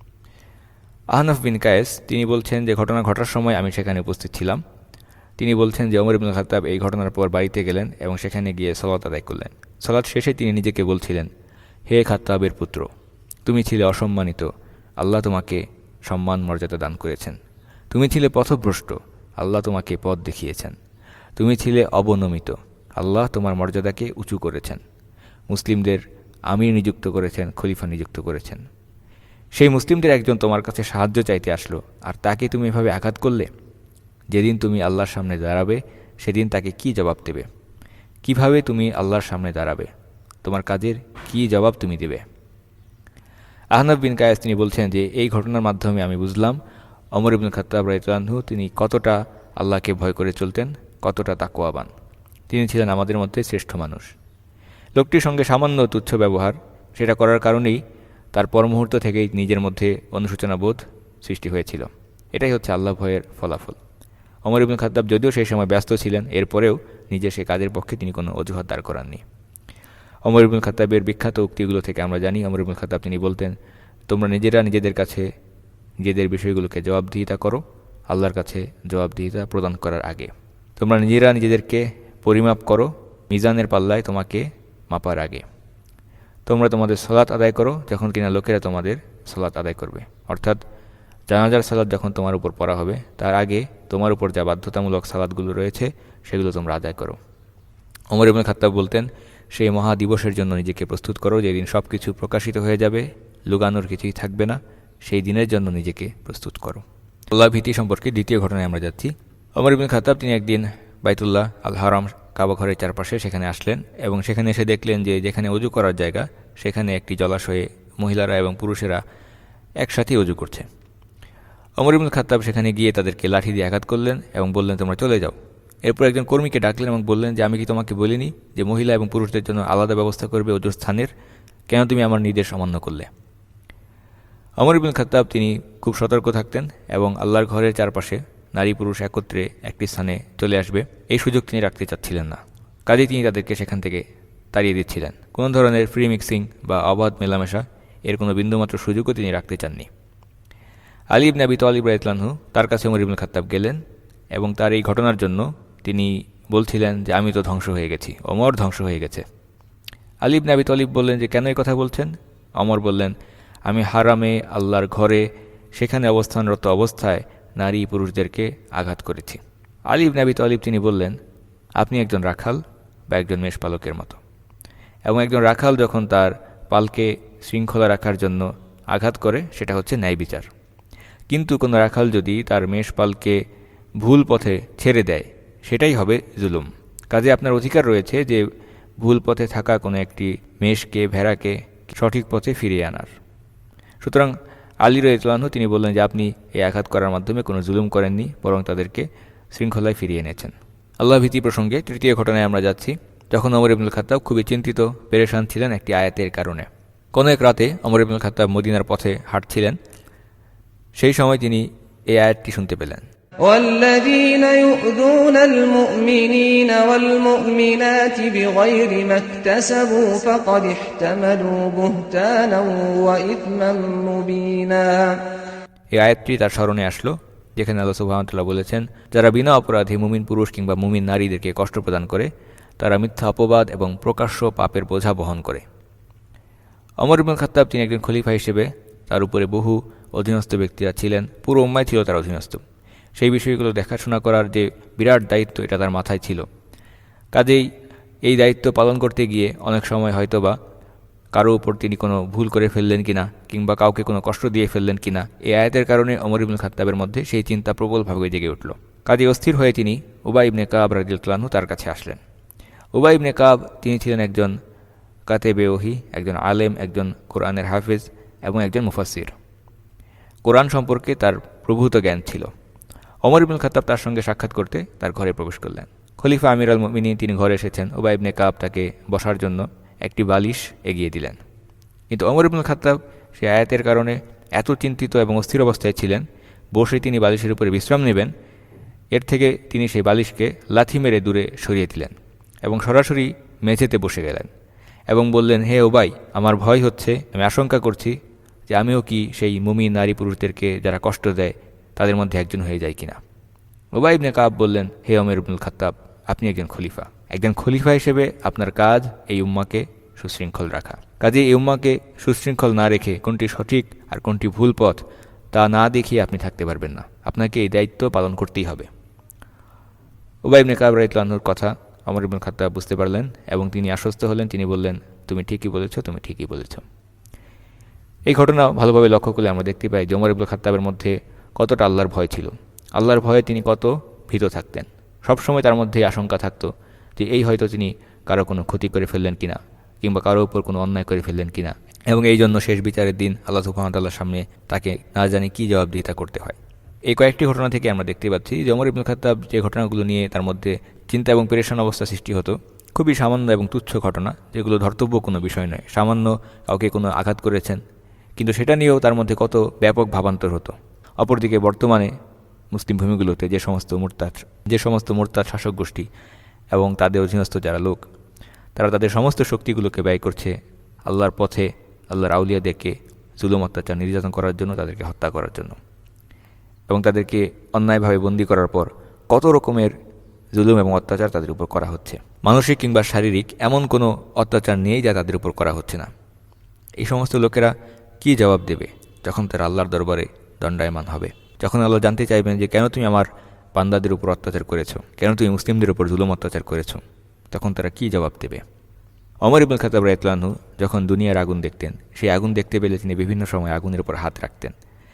আহনাফ বিন কায়েস তিনি বলছেন যে ঘটনা ঘটার সময় আমি সেখানে উপস্থিত ছিলাম। তিনি বলছেন যে ওমর ইবনুল খাত্তাব এই ঘটনার পর বাড়িতে গেলেন এবং সেখানে গিয়ে সালাত আদায় করলেন। সালাত শেষে তিনি নিজেকে বলছিলেন, হে খাত্তাবের পুত্র, তুমি ছিলে অসম্মানিত, আল্লাহ তোমাকে সম্মান মর্যাদা দান করেছেন। তুমি ছিলে পথভ্রষ্ট, আল্লাহ তোমাকে পথ দেখিয়েছেন। তুমি ছিলে অবনমিত, আল্লাহ তোমার মর্যাদাকে উঁচু করেছেন। মুসলিমদের আমির নিযুক্ত করেছেন, খলিফা নিযুক্ত করেছেন। সেই মুসলিমদের একজন তোমার কাছে সাহায্য চাইতে আসলো, আর তাকে তুমি এভাবে আঘাত করলে। যেদিন তুমি আল্লাহর সামনে দাঁড়াবে সেদিন তাকে কি জবাব দেবে? কিভাবে তুমি আল্লাহর সামনে দাঁড়াবে? তোমার কাজের কি জবাব তুমি দেবে? আহনাফ বিন কায়েস তিনি বলছেন যে এই ঘটনার মাধ্যমে আমি বুঝলাম ওমর ইবনুল খাত্তাব রাদিয়াল্লাহু আনহু তিনি কতটা আল্লাহকে ভয় করে চলতেন, কতটা তাকওয়াবান। তিনি ছিলেন আমাদের মধ্যে শ্রেষ্ঠ মানুষ। লোকটির সঙ্গে সামান্য তুচ্ছ ব্যবহার, সেটা করার কারণেই তার পর মুহূর্ত থেকেই নিজের মধ্যে অনুশোচনা বোধ সৃষ্টি হয়েছিল। এটাই হচ্ছে আল্লাহ ভয়ের ফলাফল। ওমর ইবনুল খাত্তাব যদিও সেই সময় ব্যস্ত ছিলেন, এরপরেও নিজের সেই কাজের পক্ষে তিনি কোনো অজুহাত দাঁড় করাননি। ওমর ইবনুল খাত্তাবের বিখ্যাত উক্তিগুলো থেকে আমরা জানি, ওমর ইবনুল খাত্তাব তিনি বলতেন, তোমরা নিজেরা নিজেদের কাছে নিজেদের বিষয়গুলোকে জবাবদিহিতা করো আল্লাহর কাছে জবাবদিহিতা প্রদান করার আগে। তোমরা নিজেরা নিজেদেরকে পরিমাপ করো মিজানের পাল্লায় তোমাকে মাপার আগে। তোমরা তোমাদের সালাত আদায় করো যখন কিনা লোকেরা তোমাদের সালাত আদায় করবে। অর্থাৎ জানাজার সালাত যখন তোমার উপর পড়া হবে তার আগে তোমার উপর যা বাধ্যতামূলক সালাতগুলো রয়েছে সেগুলো তোমরা আদায় করো। ওমর ইবনুল খাত্তাব বলতেন, সেই মহা দিবসের জন্য নিজেকে প্রস্তুত করো যেদিন সব কিছু প্রকাশিত হয়ে যাবে, লুকানোর কিছুই থাকবে না, সেই দিনের জন্য নিজেকে প্রস্তুত করো। আল্লাহ ভীতি সম্পর্কে দ্বিতীয় ঘটনায় আমরা যাচ্ছি। ওমর ইবনুল খাত্তাব তিনি একদিন বাইতুল্লাহ আল হারাম কাবা ঘরের চারপাশে সেখানে আসলেন এবং সেখানে এসে দেখলেন যে যেখানে অজু করার জায়গা সেখানে একটি জলাশয়ে মহিলারা এবং পুরুষেরা একসাথেই অজু করছে। ওমর ইবনুল খাত্তাব সেখানে গিয়ে তাদেরকে লাঠি দিয়ে আঘাত করলেন এবং বললেন, তোমরা চলে যাও। এরপর একজন কর্মীকে ডাকলেন এবং বললেন যে আমি কি তোমাকে বলিনি যে মহিলা এবং পুরুষদের জন্য আলাদা ব্যবস্থা করবে অজুর স্থানের? কেন তুমি আমার নির্দেশ অমান্য করলে? ওমর ইবনুল খাত্তাব তিনি খুব সতর্ক থাকতেন এবং আল্লাহর ঘরের চারপাশে নারী পুরুষ একত্রে একটি স্থানে চলে আসবে এই সুযোগ তিনি রাখতে চাচ্ছিলেন না। কাজেই তিনি তাদেরকে সেখান থেকে তাড়িয়ে দিচ্ছিলেন। কোনো ধরনের ফ্রি মিক্সিং বা অবাধ মেলামেশা এর কোনো বিন্দুমাত্র সুযোগও তিনি রাখতে চাননি। আলী ইবনে আবি তালিব রাদিয়াল্লাহু আনহু তার কাছে ওমর ইবনুল খাত্তাব গেলেন এবং তার এই ঘটনার জন্য তিনি বলছিলেন যে আমি তো ধ্বংস হয়ে গেছি, ওমর ধ্বংস হয়ে গেছে। আলী ইবনে আবি তালিব বললেন যে কেন এই কথা বলছেন? ওমর বললেন, আমি হারামে আল্লাহর ঘরে সেখানে অবস্থানরত অবস্থায় নারী পুরুষদেরকে আঘাত করেছি। আলী ইবনে আবি তালিব তিনি বললেন, আপনি একজন রাখাল বা একজন মেষপালকের মতো, এবং একজন রাখাল যখন তার পালকে শৃঙ্খলা রাখার জন্য আঘাত করে সেটা হচ্ছে ন্যায় বিচার। কিন্তু কোনো রাখাল যদি তার মেষপালকে ভুল পথে ছেড়ে দেয় সেটাই হবে জুলুম। কাজে আপনার অধিকার রয়েছে যে ভুল পথে থাকা কোনো একটি মেষকে ভেড়াকে সঠিক পথে ফিরিয়ে আনার। সুতরাং আলী রাদিয়াল্লাহু আনহু তিনি বললেন যে আপনি এই আঘাত করার মাধ্যমে কোনো জুলুম করেননি, বরং তাদেরকে শৃঙ্খলায় ফিরিয়ে এনেছেন। আল্লাহ ভীতি প্রসঙ্গে তৃতীয় ঘটনায় আমরা যাচ্ছি। যখন ওমর ইবনুল খাত্তাব খুবই চিন্তিত পেরেশান ছিলেন একটি আয়াতের কারণে। কোনো এক রাতে ওমর ইবনুল খাত্তাব মদিনার পথে হাঁটছিলেন, সেই সময় তিনি এই আয়াতটি শুনতে পেলেন। والذين يؤذون المؤمنين والمؤمنات بغير ما اكتسبوا فقد احتملوا بهتانا وإثما مبينا। এই আয়াতটি তার স্মরণে আসলো যেখানে আল্লাহ সুবহানাহু ওয়া তাআলা বলেছেন, যারা বিনা অপরাধে মুমিন পুরুষ কিংবা মুমিন নারীদেরকে কষ্ট প্রদান করে তারা মিথ্যা অপবাদ এবং প্রকাশ্য পাপের বোঝা বহন করে। ওমর ইবনুল খাত্তাব তিনি একজন খলিফা হিসেবে তার উপরে বহু অধীনস্থ ব্যক্তিরা ছিলেন, পুরো উম্মাহ ছিল তার অধীনস্থ। সেই বিষয়গুলো দেখাশোনা করার যে বিরাট দায়িত্ব এটা তার মাথায় ছিল। কাজেই এই দায়িত্ব পালন করতে গিয়ে অনেক সময় হয়তোবা কারো উপর তিনি কোনো ভুল করে ফেললেন কিনা কিংবা কাউকে কোনো কষ্ট দিয়ে ফেললেন কিনা, এই আয়াতের কারণে ওমর ইবনুল খাত্তাবের মধ্যে সেই চিন্তা প্রবলভাবে জেগে উঠল। কাজে অস্থির হয়ে তিনি উবাই ইবনে কাব রাদিয়াল্লাহু আনহু তার কাছে আসলেন। উবাই ইবনে কাব তিনি ছিলেন একজন কাতেবে ওহী, একজন আলেম, একজন কোরআনের হাফেজ এবং একজন মুফাসসির। কোরআন সম্পর্কে তার প্রভূত জ্ঞান ছিল। ওমর ইবনুল খাত্তাব তার সঙ্গে সাক্ষাৎ করতে তার ঘরে প্রবেশ করলেন। খলিফা আমির আল মুমিনিন তিনি ঘরে এসেছেন। উবাই ইবনে কাব তাকে বসার জন্য একটি বালিশ এগিয়ে দিলেন, কিন্তু ওমর ইবনুল খাত্তাব সে আয়াতের কারণে এত চিন্তিত এবং অস্থির অবস্থায় ছিলেন, বসে তিনি বালিশের উপরে বিশ্রাম নেবেন এর থেকে তিনি সেই বালিশকে লাথি মেরে দূরে সরিয়ে দিলেন এবং সরাসরি মেঝেতে বসে গেলেন এবং বললেন, হে ওবাই, আমার ভয় হচ্ছে, আমি আশঙ্কা করছি যে আমিও কি সেই মুমিন নারী পুরুষদেরকে যারা কষ্ট দেয় তাদের মধ্যে একজন হয়ে যায় কিনা। উবাই ইবনে কাব বললেন, হে ওমর ইবনুল খাত্তাব, আপনি একজন খলিফা, একজন খলিফা হিসেবে আপনার কাজ এই উম্মাকে সুশৃঙ্খল রাখা। কাজে এই উম্মাকে সুশৃঙ্খল না রেখে কোনটি সঠিক আর কোনটি ভুল পথ তা না দেখিয়ে আপনি থাকতে পারবেন না, আপনাকে এই দায়িত্ব পালন করতেই হবে। উবাই ইবনে কাব রাদিয়াল্লাহু আনহুর কথা ওমর ইবনুল খাত্তাব বুঝতে পারলেন এবং তিনি আশ্বস্ত হলেন। তিনি বললেন, তুমি ঠিকই বলেছ, তুমি ঠিকই বলেছ। এই ঘটনা ভালোভাবে লক্ষ্য করলে আমরা দেখতে পাই যে ওমর ইবনুল খাত্তাবের মধ্যে কতটা আল্লাহর ভয় ছিল। আল্লাহর ভয়ে তিনি কত ভীত থাকতেন। সবসময় তার মধ্যে আশঙ্কা থাকতো যে এই হয়তো তিনি কারো কোনো ক্ষতি করে ফেললেন কিনা কিংবা কারো উপর কোনো অন্যায় করে ফেললেন কিনা, এবং এই জন্য শেষ বিচারের দিন আল্লাহ সুবহানাহু ওয়া তাআলার সামনে তাকে না জানি কী জবাবদিহিতা করতে হয়। এই কয়েকটি ঘটনা থেকে আমরা দেখতে পাচ্ছি যে ওমর ইবনুল খাত্তাব যে ঘটনাগুলো নিয়ে তার মধ্যে চিন্তা এবং পেরেশান অবস্থা সৃষ্টি হতো, খুবই সামান্য এবং তুচ্ছ ঘটনা, যেগুলো ধর্তব্য কোনো বিষয় নয়। সামান্য কাউকে কোনো আঘাত করেছেন, কিন্তু সেটা নিয়েও তার মধ্যে কত ব্যাপক ভাবান্তর হতো। অপরদিকে বর্তমানে মুসলিম ভূমিগুলোতে যে সমস্ত মুরতাদ যে সমস্ত মুরতাদ শাসক গোষ্ঠী এবং তাদের অধীনস্থ যারা লোক, তারা তাদের সমস্ত শক্তিগুলোকে ব্যয় করছে আল্লাহর পথে, আল্লাহর আউলিয়াদেরকে জুলুম অত্যাচার নির্যাতন করার জন্য, তাদেরকে হত্যা করার জন্য, এবং তাদেরকে অন্যায়ভাবে বন্দী করার পর কত রকমের জুলুম এবং অত্যাচার তাদের উপর করা হচ্ছে। মানসিক কিংবা শারীরিক এমন কোনো অত্যাচার নেই যা তাদের উপর করা হচ্ছে না। এই সমস্ত লোকেরা কি জবাব দেবে যখন তারা আল্লাহর দরবারে দণ্ডায়মান হবে? যখন আল্লাহ জানতে চাইবেন যে কেন তুমি আমার বান্দাদের উপর অত্যাচার করেছো, কেন তুমি মুসলিমদের উপর জুলুম অত্যাচার করেছো, তখন তারা কি জবাব দেবে? ওমর ইবনুল খাত্তাব রাদিয়াল্লাহু আনহু যখন দুনিয়ার আগুন দেখতেন, সেই আগুন দেখতে পেলে তিনি বিভিন্ন সময় আগুনের উপর হাত রাখতেন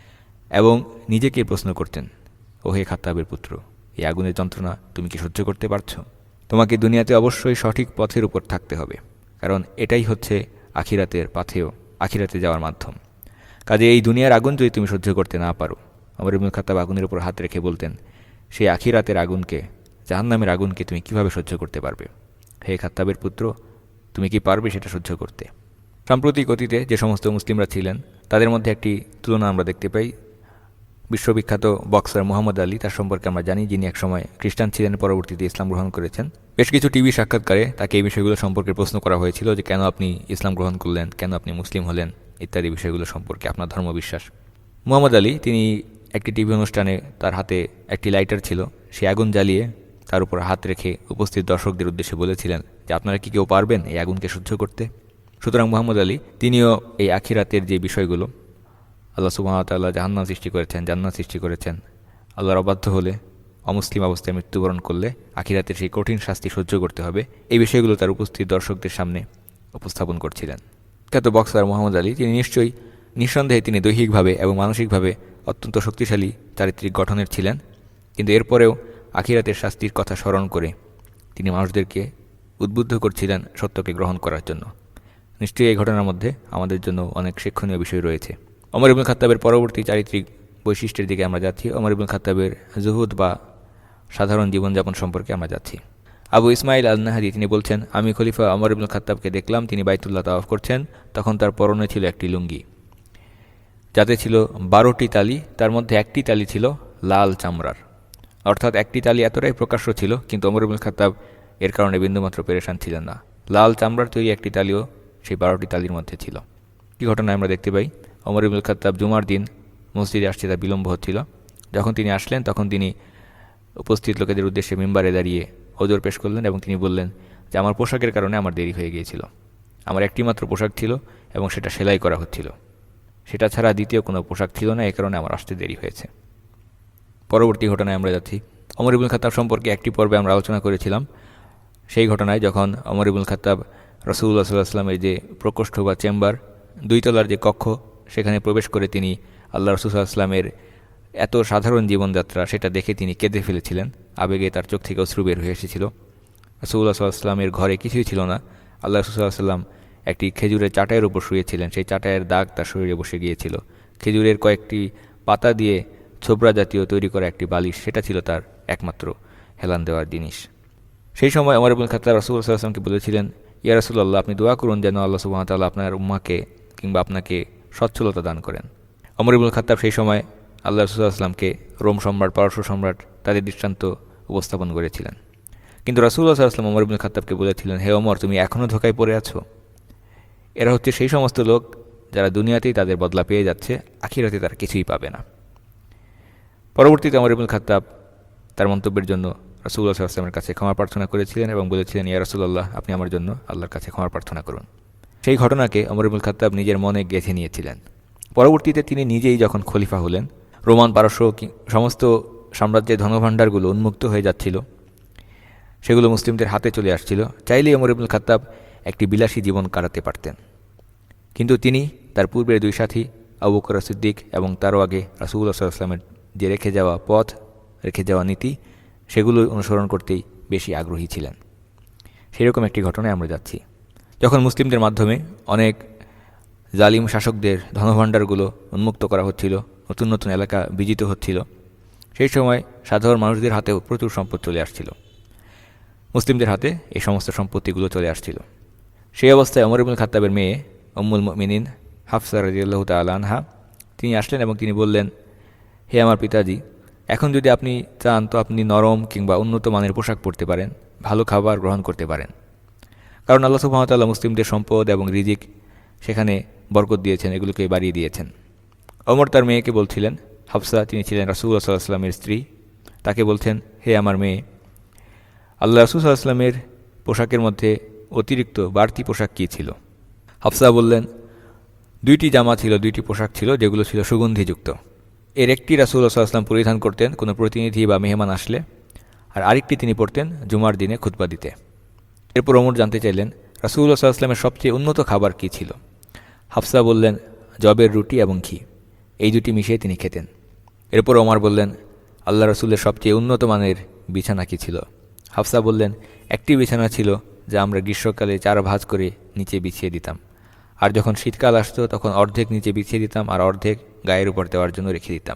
এবং নিজেকে প্রশ্ন করতেন, ও হে খাত্তাবের পুত্র, এই আগুনের যন্ত্রণা তুমি কি সহ্য করতে পারছো? তোমাকে দুনিয়াতে অবশ্যই সঠিক পথের উপর থাকতে হবে, কারণ এটাই হচ্ছে আখিরাতের পাথেয়, আখিরাতে যাওয়ার মাধ্যম। কাজে এই দুনিয়ার আগুন যদি তুমি সহ্য করতে না পারো, ওমর ইবনুল খাত্তাব আগুনের উপর হাত রেখে বলতেন, সেই আখিরাতের আগুনকে, জাহান্নামের আগুনকে তুমি কিভাবে সহ্য করতে পারবে? হে খাত্তাবের পুত্র, তুমি কি পারবে সেটা সহ্য করতে? সাম্প্রতিক অতীতে যে সমস্ত মুসলিমরা ছিলেন তাদের মধ্যে একটি তুলনা আমরা দেখতে পাই। বিশ্ববিখ্যাত বক্সার মুহাম্মদ আলী, তার সম্পর্কে আমরা জানি, যিনি একসময় খ্রিস্টান ছিলেন, পরবর্তীতে ইসলাম গ্রহণ করেছেন। বেশ কিছু টিভি সাক্ষাৎকারে তাকে এই বিষয়গুলো সম্পর্কে প্রশ্ন করা হয়েছিল যে কেন আপনি ইসলাম গ্রহণ করলেন, কেন আপনি মুসলিম হলেন, ইত্যাদি বিষয়গুলো সম্পর্কে, আপনার ধর্মবিশ্বাস। মুহাম্মদ আলী তিনি একটি টিভি অনুষ্ঠানে, তার হাতে একটি লাইটার ছিল, সে আগুন জ্বালিয়ে তার উপর হাত রেখে উপস্থিত দর্শকদের উদ্দেশ্যে বলেছিলেন যে আপনারা কি কেউ পারবেন এই আগুনকে সহ্য করতে? সুতরাং মুহাম্মদ আলী তিনিও এই আখিরাতের যে বিষয়গুলো, আল্লাহ সুবহানাহু ওয়া তাআলা জাহান্নাম সৃষ্টি করেছেন, জান্নাত সৃষ্টি করেছেন, আল্লাহর অবাধ্য হলে, অমুসলিম অবস্থায় মৃত্যুবরণ করলে আখিরাতের সেই কঠিন শাস্তি সহ্য করতে হবে, এই বিষয়গুলো তার উপস্থিত দর্শকদের সামনে উপস্থাপন করছিলেন। খ্যাত বক্সার মুহাম্মদ আলী তিনি নিশ্চয়ই, নিঃসন্দেহে তিনি দৈহিকভাবে এবং মানসিকভাবে অত্যন্ত শক্তিশালী চারিত্রিক গঠনের ছিলেন, কিন্তু এরপরেও আখিরাতের শাস্তির কথা স্মরণ করে তিনি মানুষদেরকে উদ্বুদ্ধ করছিলেন সত্যকে গ্রহণ করার জন্য। নিশ্চয়ই এই ঘটনার মধ্যে আমাদের জন্য অনেক শিক্ষণীয় বিষয় রয়েছে। ওমর ইবনুল খাত্তাবের পরবর্তী চারিত্রিক বৈশিষ্ট্যের দিকে আমরা যাচ্ছি। ওমর ইবনুল খাত্তাবের জুহুদ বা সাধারণ জীবনযাপন সম্পর্কে আমরা যাচ্ছি। আবু ইসমাইল আল নাহাদি তিনি বলছেন, আমি খলিফা ওমর ইবনুল খাত্তাবকে দেখলাম, তিনি বাইতুল্লাহ তাওয়াফ করছেন। তখন তার পরনে ছিল একটি লুঙ্গি, যাতে ছিল বারোটি তালি, তার মধ্যে একটি তালি ছিল লাল চামড়ার। অর্থাৎ একটি তালি এতটাই প্রকাশ্য ছিল, কিন্তু ওমর ইবনুল খাত্তাব এর কারণে বিন্দুমাত্র পেরেশান ছিলেন না। লাল চামড়ার তৈরি একটি তালিও সেই বারোটি তালির মধ্যে ছিল। কী ঘটনা আমরা দেখতে পাই, ওমর ইবনুল খাত্তাব জুমার দিন মসজিদে আসতে তার বিলম্ব হচ্ছিল। যখন তিনি আসলেন তখন তিনি উপস্থিত লোকেদের উদ্দেশ্যে মিম্বারে দাঁড়িয়ে ওজর পেশ করলেন এবং তিনি বললেন যে আমার পোশাকের কারণে আমার দেরি হয়ে গিয়েছিল। আমার একটিমাত্র পোশাক ছিল এবং সেটা সেলাই করা হচ্ছিল, সেটা ছাড়া দ্বিতীয় কোনো পোশাক ছিল না, এই কারণে আমার আসতে দেরি হয়েছে। পরবর্তী ঘটনায় আমরা যাচ্ছি। ওমর ইবনুল খাত্তাব সম্পর্কে একটি পর্বে আমরা আলোচনা করেছিলাম। সেই ঘটনায় যখন ওমর ইবনুল খাত্তাব রাসূলুল্লাহ সাল্লাল্লাহু আলাইহি ওয়াসাল্লামের যে প্রকোষ্ঠ বা চেম্বার, দুই তলার যে কক্ষ, সেখানে প্রবেশ করে তিনি আল্লাহ রাসূল সাল্লাল্লাহু আলাইহি ওয়াসাল্লামের এত সাধারণ জীবনযাত্রা সেটা দেখে তিনি কেঁদে ফেলেছিলেন। আবেগে তার চোখ থেকে অশ্রু বের হয়ে এসেছিল। রাসূলুল্লাহ সাল্লাল্লাহু আলাইহি ওয়াসাল্লামের ঘরে কিছুই ছিল না। আল্লাহ রাসূল সাল্লাল্লাহু আলাইহি ওয়াসাল্লাম একটি খেজুরের চাটাইয়ের উপর শুয়েছিলেন, সেই চাটাইয়ের দাগ তার শরীরে বসে গিয়েছিল। খেজুরের কয়েকটি পাতা দিয়ে ছোবরা জাতীয় তৈরি করা একটি বালিশ, সেটা ছিল তার একমাত্র হেলান দেওয়ার জিনিস। সেই সময় ওমর ইবনুল খাত্তাব রাসূলুল্লাহ সাল্লাল্লাহু আলাইহি ওয়াসাল্লামকে বলেছিলেন, ইয়া রাসূলুল্লাহ, আপনি দোয়া করুন যেন আল্লাহ সুবহানাহু ওয়া তাআলা আপনার উম্মাহকে কিংবা আপনাকে সচ্ছলতা দান করেন। ওমর ইবনুল খাত্তাব সেই সময় আল্লাহ রাসূল সাল্লাল্লাহু আলাইহি ওয়াসাল্লামকে রোম সম্রাট, পারস্য সম্রাট তাদের দৃষ্টান্ত উপস্থাপন করেছিলেন। কিন্তু রাসূলুল্লাহ সাল্লাল্লাহু আলাইহি ওয়াসাল্লাম ওমর ইবনুল খাত্তাবকে বলেছিলেন, হে ওমর, তুমি এখনও ধোঁকায় পড়ে আছো। এরা হচ্ছে সেই সমস্ত লোক যারা দুনিয়াতেই তাদের বদলা পেয়ে যাচ্ছে, আখিরাতে তারা কিছুই পাবে না। পরবর্তীতে ওমর ইবনুল খাত্তাব তার মন্তব্যের জন্য রাসূলুল্লাহ সাল্লাল্লাহু আলাইহি ওয়াসাল্লামের কাছে ক্ষমা প্রার্থনা করেছিলেন এবং বলেছিলেন, ইয়া রাসূলুল্লাহ, আপনি আমার জন্য আল্লাহর কাছে ক্ষমা প্রার্থনা করুন। সেই ঘটনাকে ওমর ইবনুল খাত্তাব নিজের মনে গেঁথে নিয়েছিলেন। পরবর্তীতে তিনি নিজেই যখন খলিফা হলেন, রোমান, পারস্য সমস্ত সাম্রাজ্যের ধনভাণ্ডারগুলো উন্মুক্ত হয়ে যাচ্ছিল, সেগুলো মুসলিমদের হাতে চলে আসছিল। চাইলেই ওমর ইবনুল খাত্তাব একটি বিলাসী জীবন কাটাতে পারতেন, কিন্তু তিনি তার পূর্বের দুই সাথী আবু বকর সিদ্দিক এবং তারও আগে রাসূলুল্লাহ সাল্লাল্লাহু আলাইহি ওয়াসাল্লামের যে রেখে যাওয়া পথ, রেখে যাওয়া নীতি, সেগুলো অনুসরণ করতেই বেশি আগ্রহী ছিলেন। সেরকম একটি ঘটনায় আমরা যাচ্ছি। যখন মুসলিমদের মাধ্যমে অনেক জালিম শাসকদের ধনভাণ্ডারগুলো উন্মুক্ত করা হচ্ছিল, নতুন নতুন এলাকা বিজিত হচ্ছিল, সেই সময় সাধারণ মানুষদের হাতেও প্রচুর সম্পদ চলে আসছিল। মুসলিমদের হাতে এই সমস্ত সম্পত্তিগুলো চলে আসছিল। সেই অবস্থায় ওমর ইবনুল খাত্তাবের মেয়ে উম্মুল মুমিনিন হাফসা রাদিয়াল্লাহু তাআলা আনহা তিনি আসলেন এবং তিনি বললেন, হে আমার পিতাজি, এখন যদি আপনি চান তো আপনি নরম কিংবা উন্নত মানের পোশাক পরতে পারেন, ভালো খাবার গ্রহণ করতে পারেন, কারণ আল্লাহ সুবহানাহু ওয়া তাআলা মুসলিমদের সম্পদ এবং রিজিক সেখানে বরকত দিয়েছেন, এগুলোকে বাড়িয়ে দিয়েছেন। ওমর তার মেয়েকে বলছিলেন, হাফসা তিনি ছিলেন রাসূলুল্লাহ সাল্লাল্লাহু আলাইহি ওয়াসাল্লামের স্ত্রী, তাকে বলছেন, হে আমার মেয়ে, আল্লাহ রাসূল সাল্লাল্লাহু আলাইহি ওয়াসাল্লামের পোশাকের মধ্যে অতিরিক্ত বাড়তি পোশাক কী ছিল? হাফসা বললেন, দুইটি জামা ছিল, দুইটি পোশাক ছিল যেগুলো ছিল সুগন্ধিযুক্ত। এর একটি রাসূলুল্লাহ সাল্লাল্লাহু আলাইহি ওয়াসাল্লাম পরিধান করতেন কোনো প্রতিনিধি বা মেহমান আসলে, আর আরেকটি তিনি পরতেন জুমার দিনে খুতবা দিতে। এরপর ওমর জানতে চাইলেন, রাসূলুল্লাহ সাল্লাল্লাহু আলাইহি ওয়াসাল্লামের সবচেয়ে উন্নত খাবার কী ছিল? হাফসা বললেন, জবের রুটি এবং ঘি, এই দুটি মিশিয়ে তিনি খেতেন। এরপর ওমর বললেন, আল্লাহ রাসূলের সবচেয়ে উন্নত মানের বিছানা কী ছিল? হাফসা বললেন, একটি বিছানা ছিল যা আমরা গ্রীষ্মকালে চার ভাঁজ করে নিচে বিছিয়ে দিতাম, আর যখন শীতকাল আসতো তখন অর্ধেক নিচে বিছিয়ে দিতাম আর অর্ধেক গায়ের উপর দেওয়ার জন্য রেখে দিতাম।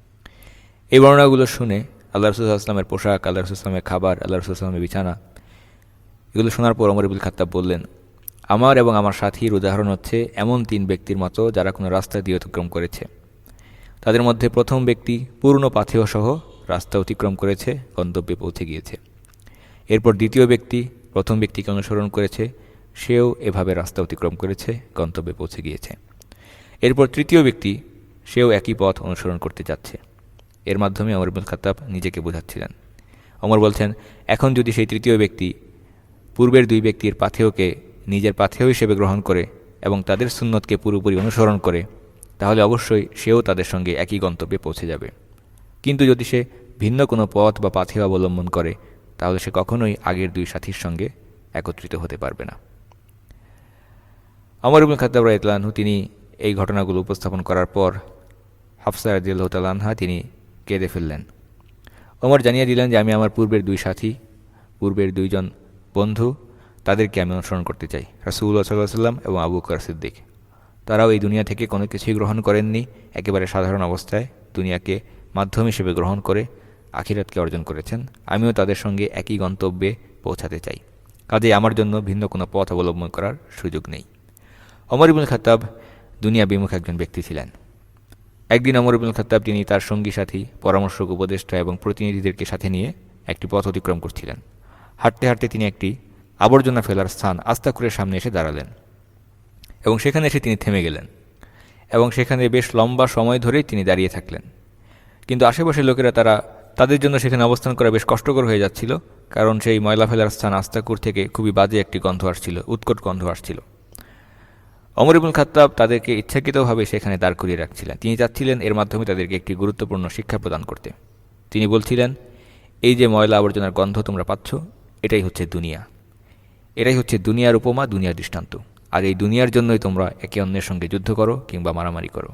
এই বর্ণনাগুলো শুনে আল্লাহ রাসূল সাল্লাল্লাহু আলাইহি ওয়াসাল্লামের পোশাক, আল্লাহ রাসূল সাল্লাল্লাহু আলাইহি ওয়াসাল্লামের খাবার, আল্লাহ রাসূল সাল্লাল্লাহু আলাইহি ওয়াসাল্লামের বিছানা, এগুলো শোনার পর ওমর ইবনুল খাত্তাব বললেন, আমার এবং আমার সাথীর উদাহরণ হচ্ছে এমন তিন ব্যক্তির মতো যারা কোনো রাস্তা দিয়ে অতিক্রম করেছে। তাদের মধ্যে প্রথম ব্যক্তি পূর্ণ পাথেয় সহ রাস্তা অতিক্রম করেছে, গন্তব্যে পৌঁছে গিয়েছে। এরপর দ্বিতীয় ব্যক্তি প্রথম ব্যক্তিকে অনুসরণ করেছে, সেও এভাবে রাস্তা অতিক্রম করেছে, গন্তব্যে পৌঁছে গিয়েছে। এরপর তৃতীয় ব্যক্তি, সেও একই পথ অনুসরণ করতে যাচ্ছে। এর মাধ্যমে ওমর ইবনুল খাত্তাব নিজেকে বোঝাচ্ছিলেন। ওমর বলছেন, এখন যদি সেই তৃতীয় ব্যক্তি পূর্বের দুই ব্যক্তির পাথেয়কে নিজের পাথেয় হিসেবে গ্রহণ করে এবং তাদের সুন্নতকে পুরোপুরি অনুসরণ করে, তাহলে অবশ্যই সেও তাদের সঙ্গে একই গন্তব্যে পৌঁছে যাবে। কিন্তু যদি সে ভিন্ন কোনো পথ বা পাথেয় অবলম্বন করে, তাহলে সে কখনোই আগের দুই সাথীর সঙ্গে একত্রিত হতে পারবে না। ওমর ইবনুল খাত্তাব রাদিয়াল্লাহু আনহু তিনি এই ঘটনাগুলো উপস্থাপন করার পর হাফসা রাদিয়াল্লাহু তাআলা আনহা তিনি কেঁদে ফেললেন। ওমর জানিয়ে দিলেন যে আমি আমার পূর্বের দুই সাথী, পূর্বের দুইজন বন্ধু, তাদেরকে আমি অনুসরণ করতে চাই, রাসূলুল্লাহ সাল্লাল্লাহু আলাইহি ওয়াসাল্লাম এবং আবু বকর সিদ্দিক। তারাও এই দুনিয়া থেকে কোনো কিছুই গ্রহণ করেননি, একেবারে সাধারণ অবস্থায় দুনিয়াকে মাধ্যম হিসেবে গ্রহণ করে আখিরাতকে অর্জন করেছেন। আমিও তাদের সঙ্গে একই গন্তব্যে পৌঁছাতে চাই, কাজেই আমার জন্য ভিন্ন কোনো পথ অবলম্বন করার সুযোগ নেই। ওমর ইবনুল খাত্তাব দুনিয়া বিমুখ একজন ব্যক্তি ছিলেন। একদিন ওমর ইবনুল খাত্তাব তিনি তার সঙ্গী সাথী, পরামর্শক, উপদেষ্টা এবং প্রতিনিধিদেরকে সাথে নিয়ে একটি পথ অতিক্রম করছিলেন। হাঁটতে হাঁটতে তিনি একটি আবর্জনা ফেলার স্থান আস্তাকুরের সামনে এসে দাঁড়ালেন এবং সেখানে এসে তিনি থেমে গেলেন এবং সেখানে বেশ লম্বা সময় ধরেই তিনি দাঁড়িয়ে থাকলেন। কিন্তু আশেপাশের লোকেরা তারা তাদের জন্য সেখানে অবস্থান করা বেশ কষ্টকর হয়ে যাচ্ছিল, কারণ সেই ময়লা ফেলার স্থান আস্তাকুর থেকে খুবই বাজে একটি গন্ধ আসছিল, উৎকট গন্ধ আসছিল। ওমর ইবনুল খাত্তাব তাদেরকে ইচ্ছাকৃতভাবে সেখানে দাঁড় করিয়ে রাখছিলেন। তিনি চাচ্ছিলেন এর মাধ্যমে তাদেরকে একটি গুরুত্বপূর্ণ শিক্ষা প্রদান করতে। তিনি বলছিলেন, এই যে ময়লা আবর্জনার গন্ধ তোমরা পাচ্ছ, এটাই হচ্ছে দুনিয়া, এটাই হচ্ছে দুনিয়ার উপমা, দুনিয়ার দৃষ্টান্ত। আর এই দুনিয়ার জন্যই তোমরা একে অন্যের সঙ্গে যুদ্ধ করো কিংবা মারামারি করো।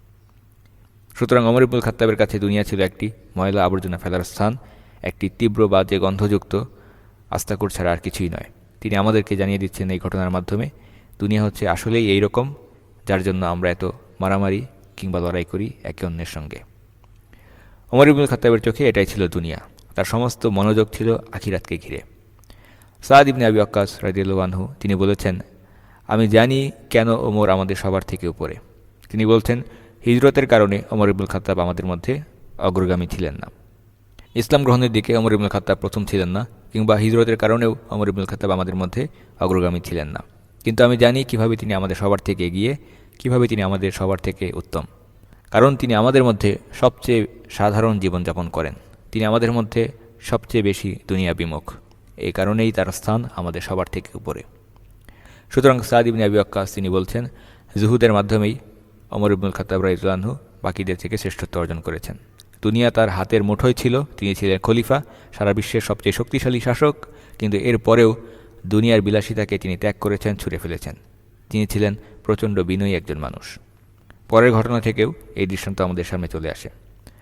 সুতরাং ওমর ইবনুল খাত্তাবের কাছে দুনিয়া ছিল একটি ময়লা আবর্জনা ফেলার স্থান, একটি তীব্র বাজে গন্ধযুক্ত আস্তাকুর ছাড়া আর কিছুই নয়। তিনি আমাদেরকে জানিয়ে দিচ্ছেন এই ঘটনার মাধ্যমে, দুনিয়া হচ্ছে আসলেই এই রকম, যার জন্য আমরা এত মারামারি কিংবা লড়াই করি একে অন্যের সঙ্গে। ওমর ইবনুল খাত্তাবের চোখে এটাই ছিল দুনিয়া। তার সমস্ত মনোযোগ ছিল আখিরাতকে ঘিরে। সাদ ইবনে আবি ওয়াক্কাস রাদিয়াল্লাহু আনহু তিনি বলেছেন, আমি জানি কেন ওমর আমাদের সবার থেকে উপরে। তিনি বলছেন, হিজরতের কারণে ওমর ইবনুল খাত্তাব আমাদের মধ্যে অগ্রগামী ছিলেন না। ইসলাম গ্রহণের দিকে ওমর ইবনুল খাত্তাব প্রথম ছিলেন না, কিংবা হিজরতের কারণেও ওমর ইবনুল খাত্তাব আমাদের মধ্যে অগ্রগামী ছিলেন না। কিন্তু আমি জানি কিভাবে তিনি আমাদের সবার থেকে এগিয়ে, কিভাবে তিনি আমাদের সবার থেকে উত্তম, কারণ তিনি আমাদের মধ্যে সবচেয়ে সাধারণ জীবনযাপন করেন। তিনি আমাদের মধ্যে সবচেয়ে বেশি দুনিয়া বিমুখ, এই কারণেই তার স্থান আমাদের সবার থেকে উপরে। সুতরাং সাদ ইবনে আবি ওয়াক্কাস তিনি বলছেন, জুহুদের মাধ্যমেই ওমর ইবনুল খাত্তাব রাদিয়াল্লাহু আনহু বাকিদের থেকে শ্রেষ্ঠত্ব অর্জন করেছেন। দুনিয়া তার হাতের মুঠোয় ছিল, তিনি ছিলেন খলিফা, সারা বিশ্বের সবচেয়ে শক্তিশালী শাসক, কিন্তু এর পরেও দুনিয়ার বিলাসিতাকে তিনি ত্যাগ করেছেন, ছুঁড়ে ফেলেছেন। তিনি ছিলেন প্রচণ্ড বিনয়ী একজন মানুষ। পরের ঘটনা থেকেও এই দৃষ্টান্ত আমাদের সামনে চলে আসে।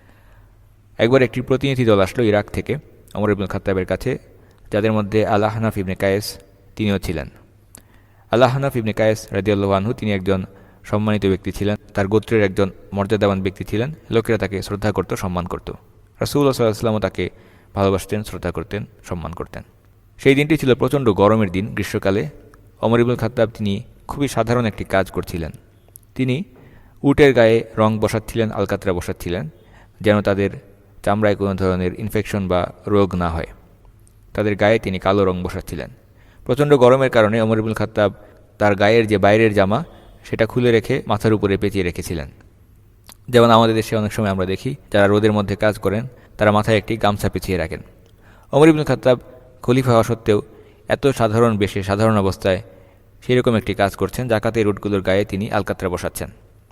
একবার একটি প্রতিনিধি দল আসলো ইরাক থেকে ওমর ইবনুল খাত্তাবের কাছে, যাদের মধ্যে আল আহনাফ ইবনে কায়েস তিনিও ছিলেন। আল আহনাফ ইবনে কায়েস রাদিয়াল্লাহু আনহু তিনি একজন সম্মানিত ব্যক্তি ছিলেন, তার গোত্রের একজন মর্যাদাবান ব্যক্তি ছিলেন। লোকেরা তাকে শ্রদ্ধা করত, সম্মান করত। রাসূলুল্লাহ সাল্লাল্লাহু আলাইহি ওয়াসাল্লামও তাকে ভালোবাসতেন, শ্রদ্ধা করতেন, সম্মান করতেন। সেই দিনটি ছিল প্রচণ্ড গরমের দিন, গ্রীষ্মকালে। ওমর ইবনুল খাত্তাব তিনি খুবই সাধারণ একটি কাজ করছিলেন। তিনি উটের গায়ে রং বসাচ্ছিলেন, আলকাতরা বসাচ্ছিলেন, যেন তাদের চামড়ায় কোনো ধরনের ইনফেকশন বা রোগ না হয়। তাদের গায়ে তিনি কালো রং বসাচ্ছিলেন। প্রচণ্ড গরমের কারণে ওমর ইবনুল খাত্তাব তার গায়ের যে বাইরের জামা সেটা খুলে রেখে মাথার উপরে পেঁচিয়ে রেখেছিলেন। যেমন আমাদের দেশে অনেক সময় আমরা দেখি যারা রোদের মধ্যে কাজ করেন তারা মাথায় একটি গামছা পেঁচিয়ে রাখেন। ওমর ইবনুল খাত্তাব খলিফা হওয়া সত্ত্বেও এত সাধারণ বেশে, সাধারণ অবস্থায় সেরকম একটি কাজ করছেন, জাকাতের উটগুলোর গায়ে তিনি আলকাতরা বসাচ্ছেন।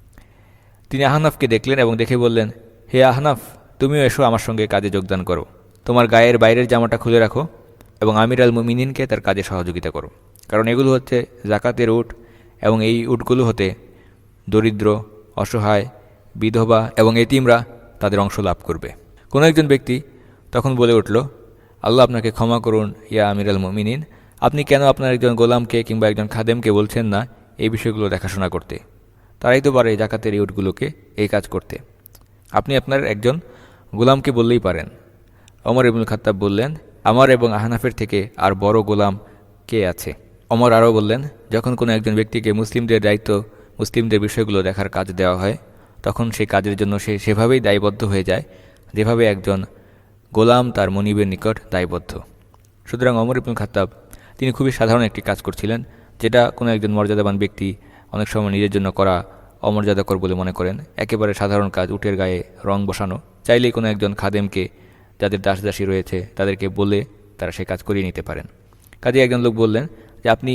তিনি আহনাফকে দেখলেন এবং দেখে বললেন, হে আহনাফ, তুমিও এসো আমার সঙ্গে কাজে যোগদান করো। তোমার গায়ের বাইরের জামাটা খুলে রাখো এবং আমির আল মুমিনিনকে তার কাজে সহযোগিতা করো, কারণ এগুলো হচ্ছে জাকাতের উট এবং এই উটগুলো হতে দরিদ্র, অসহায়, বিধবা এবং এতিমরা তাদের অংশ লাভ করবে। কোনো একজন ব্যক্তি তখন বলে উঠল, আল্লাহ আপনাকে ক্ষমা করুন ইয়া আমির আল মুমিনিন, আপনি কেন আপনার একজন গোলামকে কিংবা একজন খাদেমকে বলছেন না এই বিষয়গুলো দেখাশোনা করতে? তারাই তো পারে জাকাতের এই উটগুলোকে এই কাজ করতে। আপনি আপনার একজন গোলামকে বললেই পারেন। ওমর ইবনুল খাত্তাব বললেন, আমার এবং আহনাফের থেকে আর বড় গোলাম কে আছে? ওমর আরও বললেন, যখন কোনো একজন ব্যক্তিকে মুসলিমদের দায়িত্ব, মুসলিমদের বিষয়গুলো দেখার কাজ দেওয়া হয়, তখন সেই কাজের জন্য সে সেভাবেই দায়বদ্ধ হয়ে যায় যেভাবে একজন গোলাম তার মনিবের নিকট দায়বদ্ধ। সুতরাং ওমর ইবনুল খাত্তাব তিনি খুবই সাধারণ একটি কাজ করছিলেন, যেটা কোনো একজন মর্যাদাবান ব্যক্তি অনেক সময় নিজের জন্য করা অমর্যাদাকর বলে মনে করেন। একেবারে সাধারণ কাজ, উটের গায়ে রং বসানো। চাইলেই কোনো একজন খাদেমকে, যাদের দাসদাসী রয়েছে, তাদেরকে বলে তারা সে কাজ করিয়ে নিতে পারেন। কাজে একজন লোক বললেন যে আপনি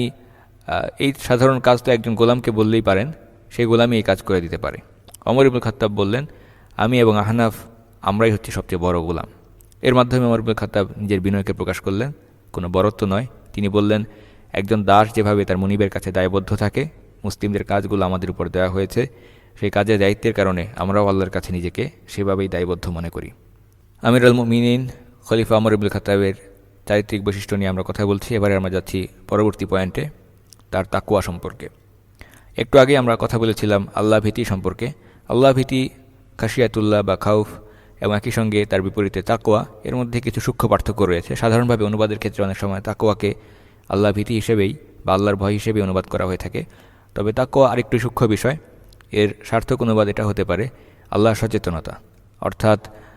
এই সাধারণ কাজ তো একজন গোলামকে বললেই পারেন, সেই গোলামই এই কাজ করে দিতে পারে। ওমর ইবনুল খাত্তাব বললেন, আমি এবং আহনাফ আমরাই হচ্ছে সবচেয়ে বড় গোলাম। এর মাধ্যমে ওমর ইবনুল খাত্তাব নিজের বিনয়কে প্রকাশ করলেন, কোনো বরত্ব নয়। তিনি বললেন, একজন দাস যেভাবে তার মনিবের কাছে দায়বদ্ধ থাকে, মুসলিমদের কাজগুলো আমাদের উপর দেওয়া হয়েছে, সেই কাজের দায়িত্বের কারণে আমরাও আল্লাহর কাছে নিজেকে সেভাবেই দায়বদ্ধ মনে করি। আমির আল মুমিনিন খলিফা ওমর ইবনুল খাত্তাবের চারিত্রিক বৈশিষ্ট্য নিয়ে আমরা কথা বলছি। এবারে আমরা যাচ্ছি পরবর্তী পয়েন্টে, তার তাকওয়া সম্পর্কে। একটু আগে আমরা কথা বলেছিলাম আল্লাহ ভীতি সম্পর্কে। আল্লাহ ভীতি, খাশিয়াতুল্লাহ বা খাউফ, এবং একই সঙ্গে তার বিপরীতে তাকওয়া, এর মধ্যে কিছু সূক্ষ্ম পার্থক্য রয়েছে। সাধারণভাবে অনুবাদের ক্ষেত্রে অনেক সময় তাকওয়াকে আল্লাহ ভীতি হিসেবেই বা আল্লাহর ভয় হিসেবে অনুবাদ করা হয়ে থাকে। তবে তাকওয়া আরেকটু সূক্ষ্ম বিষয়। এর সার্থক অনুবাদ এটা হতে পারে, আল্লাহ সচেতনতা, অর্থাৎ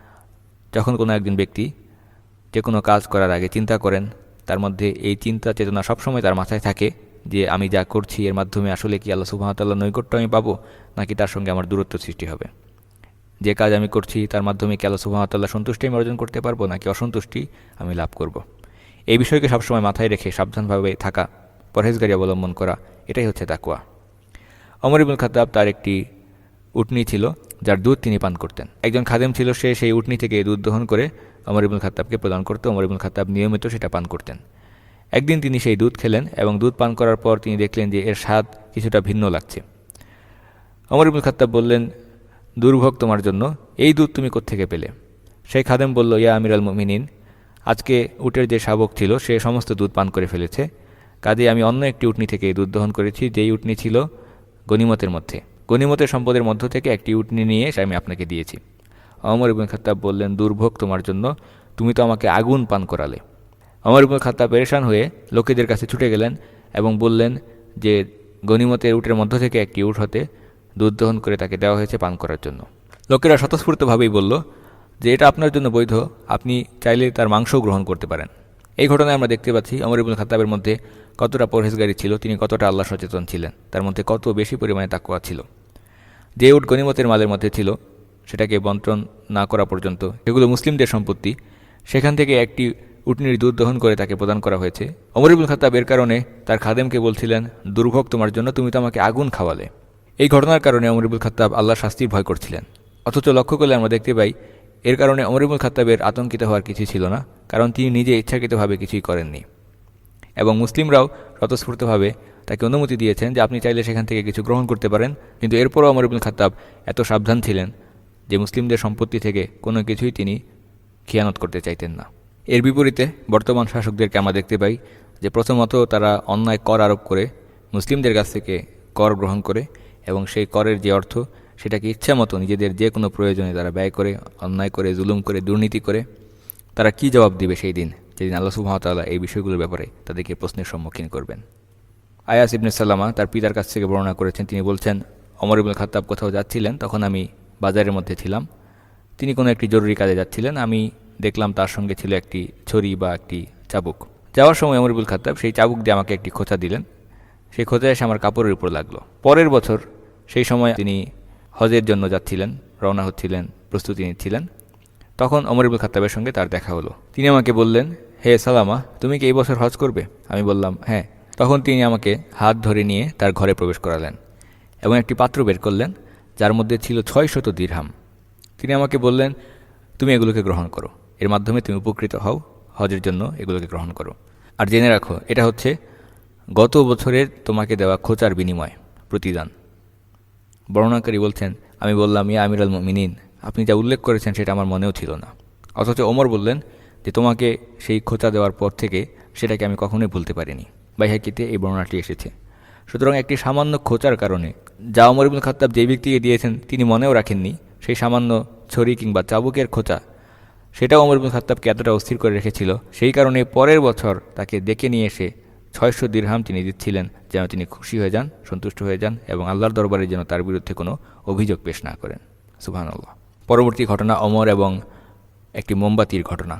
যখন কোনো একজন ব্যক্তি যে কোনো কাজ করার আগে চিন্তা করেন, তার মধ্যে এই চিন্তা চেতনা সবসময় তার মাথায় থাকে যে আমি যা করছি এর মাধ্যমে আসলে কি আল্লাহ সুবহানাহু ওয়া তাআলার নৈকট্য আমি পাবো, নাকি তার সঙ্গে আমার দূরত্ব সৃষ্টি হবে। যে কাজ আমি করছি তার মাধ্যমে কি আল্লাহ সুবহানাহু ওয়া তাআলার সন্তুষ্টি আমি অর্জন করতে পারবো, নাকি অসন্তুষ্টি আমি লাভ করব। এই বিষয়কে সবসময় মাথায় রেখে সাবধানভাবে থাকা, পরহেজগারি অবলম্বন করা, এটাই হচ্ছে তাকওয়া। ওমর ইবনুল খাত্তাব তার একটি উটনি ছিল যার দুধ তিনি পান করতেন। একজন খাদেম ছিল, সে সেই উটনি থেকে দুধ দহন করে ওমর ইবনুল খাত্তাবকে প্রদান করত। ওমর ইবনুল খাত্তাব নিয়মিত সেটা পান করতেন। একদিন তিনি সেই দুধ খেলেন এবং দুধ পান করার পর তিনি দেখলেন যে এর স্বাদ কিছুটা ভিন্ন লাগছে। ওমর ইবনুল খাত্তাব বললেন, দুর্ভোগ তোমার জন্য, এই দুধ তুমি কোত্থেকে পেলে? সেই খাদেম বলল, ইয়া আমিরাল মুমিনিন, আজকে উটের যে শাবক ছিল সে সমস্ত দুধ পান করে ফেলেছে, কাজে আমি অন্য একটি উটনি থেকে দুধ দহন করেছি, যেই উটনি ছিল গনিমতের মধ্যে। গনিমতের সম্পদের মধ্য থেকে একটি উটনি নিয়ে এসে আমি আপনাকে দিয়েছি। ওমর ইবনুল খাত্তাব বললেন, দুর্ভোগ তোমার জন্য, তুমি তো আমাকে আগুন পান করালে। ওমর ইবনুল খাত্তাব পেরেশান হয়ে লোকেদের কাছে ছুটে গেলেন এবং বললেন যে গনিমতের উটের মধ্য থেকে একটি উট হতে দুধ দহন করে তাকে দেওয়া হয়েছে পান করার জন্য। লোকেরা স্বতঃস্ফূর্তভাবেই বলল যে এটা আপনার জন্য বৈধ, আপনি চাইলে তার মাংসও গ্রহণ করতে পারেন। এই ঘটনায় আমরা দেখতে পাচ্ছি ওমর ইবনুল খাত্তাবের মধ্যে কতটা পরহেজগারি ছিল, তিনি কতটা আল্লাহ সচেতন ছিলেন, তার মধ্যে কত বেশি পরিমাণে তাকওয়া ছিল। যে উট গনিমতের মালের মধ্যে ছিল সেটাকে বন্টন না করা পর্যন্ত, এগুলো মুসলিমদের সম্পত্তি, সেখান থেকে একটি উটনির দুধ দহন করে তাকে প্রদান করা হয়েছে। ওমর ইবনুল খাত্তাব এর কারণে তার খাদেমকে বলছিলেন, দুর্ভোগ তোমার জন্য, তুমি তো আমাকে আগুন খাওয়ালে। এই ঘটনার কারণে ওমর ইবনুল খাত্তাব আল্লাহর শাস্তির ভয় করছিলেন। অথচ লক্ষ্য করলে আমরা দেখতে পাই এর কারণে ওমর ইবনুল খাত্তাবের আতঙ্কিত হওয়ার কিছুই ছিল না, কারণ তিনি নিজে ইচ্ছাকৃতভাবে কিছুই করেননি। এবং মুসলিমরাও স্বতঃস্ফূর্তভাবে তাকে অনুমতি দিয়েছেন যে আপনি চাইলে সেখান থেকে কিছু গ্রহণ করতে পারেন। কিন্তু এরপরও ওমর ইবনুল খাত্তাব এত সাবধান ছিলেন যে মুসলিমদের সম্পত্তি থেকে কোনো কিছুই তিনি খিয়ানত করতে চাইতেন না। এর বিপরীতে বর্তমান শাসকদেরকে আমরা দেখতে পাই যে প্রথমত তারা অন্যায় কর আরোপ করে মুসলিমদের কাছ থেকে কর গ্রহণ করে এবং সেই করের যে অর্থ সেটাকে ইচ্ছা মতো নিজেদের যে কোনো প্রয়োজনে তারা ব্যয় করে, অন্যায় করে, জুলুম করে, দুর্নীতি করে। তারা কি জবাব দিবে সেই দিন, যেদিন আল্লাহ সুবহানাহু ওয়া তাআলা এই বিষয়গুলোর ব্যাপারে তাদেরকে প্রশ্নের সম্মুখীন করবেন। আয়াস ইবনে সালামা তার পিতার কাছ থেকে বর্ণনা করেছেন, তিনি বলছেন, ওমর ইবনুল খাত্তাব কোথাও যাচ্ছিলেন, তখন আমি বাজারের মধ্যে ছিলাম। তিনি কোনো একটি জরুরি কাজে যাচ্ছিলেন, আমি দেখলাম তার সঙ্গে ছিল একটি ছড়ি বা একটি চাবুক। যাওয়ার সময় ওমর ইবনুল খাত্তাব সেই চাবুক দিয়ে আমাকে একটি খোঁচা দিলেন। সেই খোঁচা এসে আমার কাপড়ের উপর লাগলো। পরের বছর সেই সময় তিনি হজের জন্য যাচ্ছিলেন, রওনা হচ্ছিলেন, প্রস্তুতি নিচ্ছিলেন। তখন ওমর ইবনুল খাত্তাবের সঙ্গে তার দেখা হলো। তিনি আমাকে বললেন, হে সালামা, তুমি কি এই বছর হজ করবে? আমি বললাম, হ্যাঁ। তখন তিনি আমাকে হাত ধরে নিয়ে তার ঘরে প্রবেশ করালেন এবং একটি পাত্র বের করলেন যার মধ্যে ছিল ছয় শত দিরহাম। তিনি আমাকে বললেন, তুমি এগুলোকে গ্রহণ করো, এর মাধ্যমে তুমি উপকৃত হও, হজের জন্য এগুলোকে গ্রহণ করো। আর জেনে রাখো, এটা হচ্ছে গত বছরের তোমাকে দেওয়া খোঁচার বিনিময়, প্রতিদান। বর্ণনাকারী বলছেন, আমি বললাম, ইয়া আমিরাল মুমিনিন, আপনি যা উল্লেখ করেছেন সেটা আমার মনেও ছিল না। অথচ ওমর বললেন যে তোমাকে সেই খোঁচা দেওয়ার পর থেকে সেটাকে আমি কখনোই ভুলতে পারিনি। বাইহাকিতে এই বর্ণনাটি এসেছে। সুতরাং একটি সামান্য খোঁচার কারণে যা ওমর ইবনুল খাত্তাব যে ব্যক্তিকে দিয়েছেন তিনি মনেও রাখেননি, সেই সামান্য ছড়ি কিংবা চাবুকের খোঁচা, সেটাও ওমর ইবনুল খাত্তাবকে এতটা অস্থির করে রেখেছিল, সেই কারণে পরের বছর তাকে ডেকে নিয়ে এসে ছয়শো দিরহাম তিনি দিচ্ছিলেন যেন তিনি খুশি হয়ে যান, সন্তুষ্ট হয়ে যান এবং আল্লাহর দরবারে যেন তার বিরুদ্ধে কোনো অভিযোগ পেশ না করেন। সুবহানাল্লাহ। পরবর্তী ঘটনা ওমর এবং একটি মোমবাতির ঘটনা।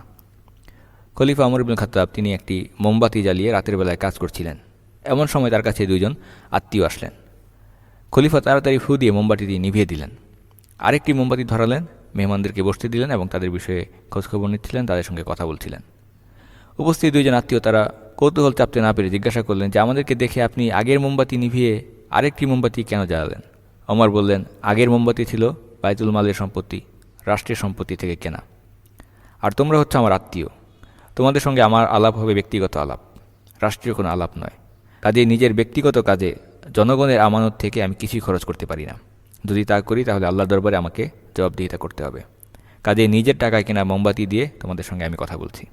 খলিফা ওমর ইবনুল খাত্তাব তিনি একটি মোমবাতি জ্বালিয়ে রাতের বেলায় কাজ করছিলেন। এমন সময় তার কাছে দুইজন আত্মীয় আসলেন। খলিফা তাড়াতাড়ি ফু দিয়ে মোমবাতিটি নিভিয়ে দিলেন। আরেকটি মোমবাতি ধরালেন, মেহমানদেরকে বসতে দিলেন এবং তাদের বিষয়ে খোঁজখবর নিচ্ছিলেন, তাদের সঙ্গে কথা বলছিলেন। উপস্থিত দুইজন আত্মীয় তারা কৌতূহল চাপতে না পেরে জিজ্ঞাসা করলেন যে আমাদেরকে দেখে আপনি আগের মোমবাতি নিভিয়ে আরেকটি মোমবাতি কেন জ্বালালেন? ওমর বললেন, আগের মোমবাতি ছিল বাইতুল মালের সম্পত্তি, রাষ্ট্রের সম্পত্তি থেকে কেনা, আর তোমরা হচ্ছে আমার আত্মীয়, তোমাদের সঙ্গে আমার আলাপ হবে ব্যক্তিগত আলাপ, রাষ্ট্রীয় কোনো আলাপ নয়। কাজে নিজের ব্যক্তিগত কাজে জনগণের আমানত থেকে আমি কিছুই খরচ করতে পারি না। যদি তা করি তাহলে আল্লাহর দরবারে আমাকে জবাবদিহিতা করতে হবে। কাজে নিজের টাকায় কেনা মোমবাতি দিয়ে তোমাদের সঙ্গে আমি কথা বলছি।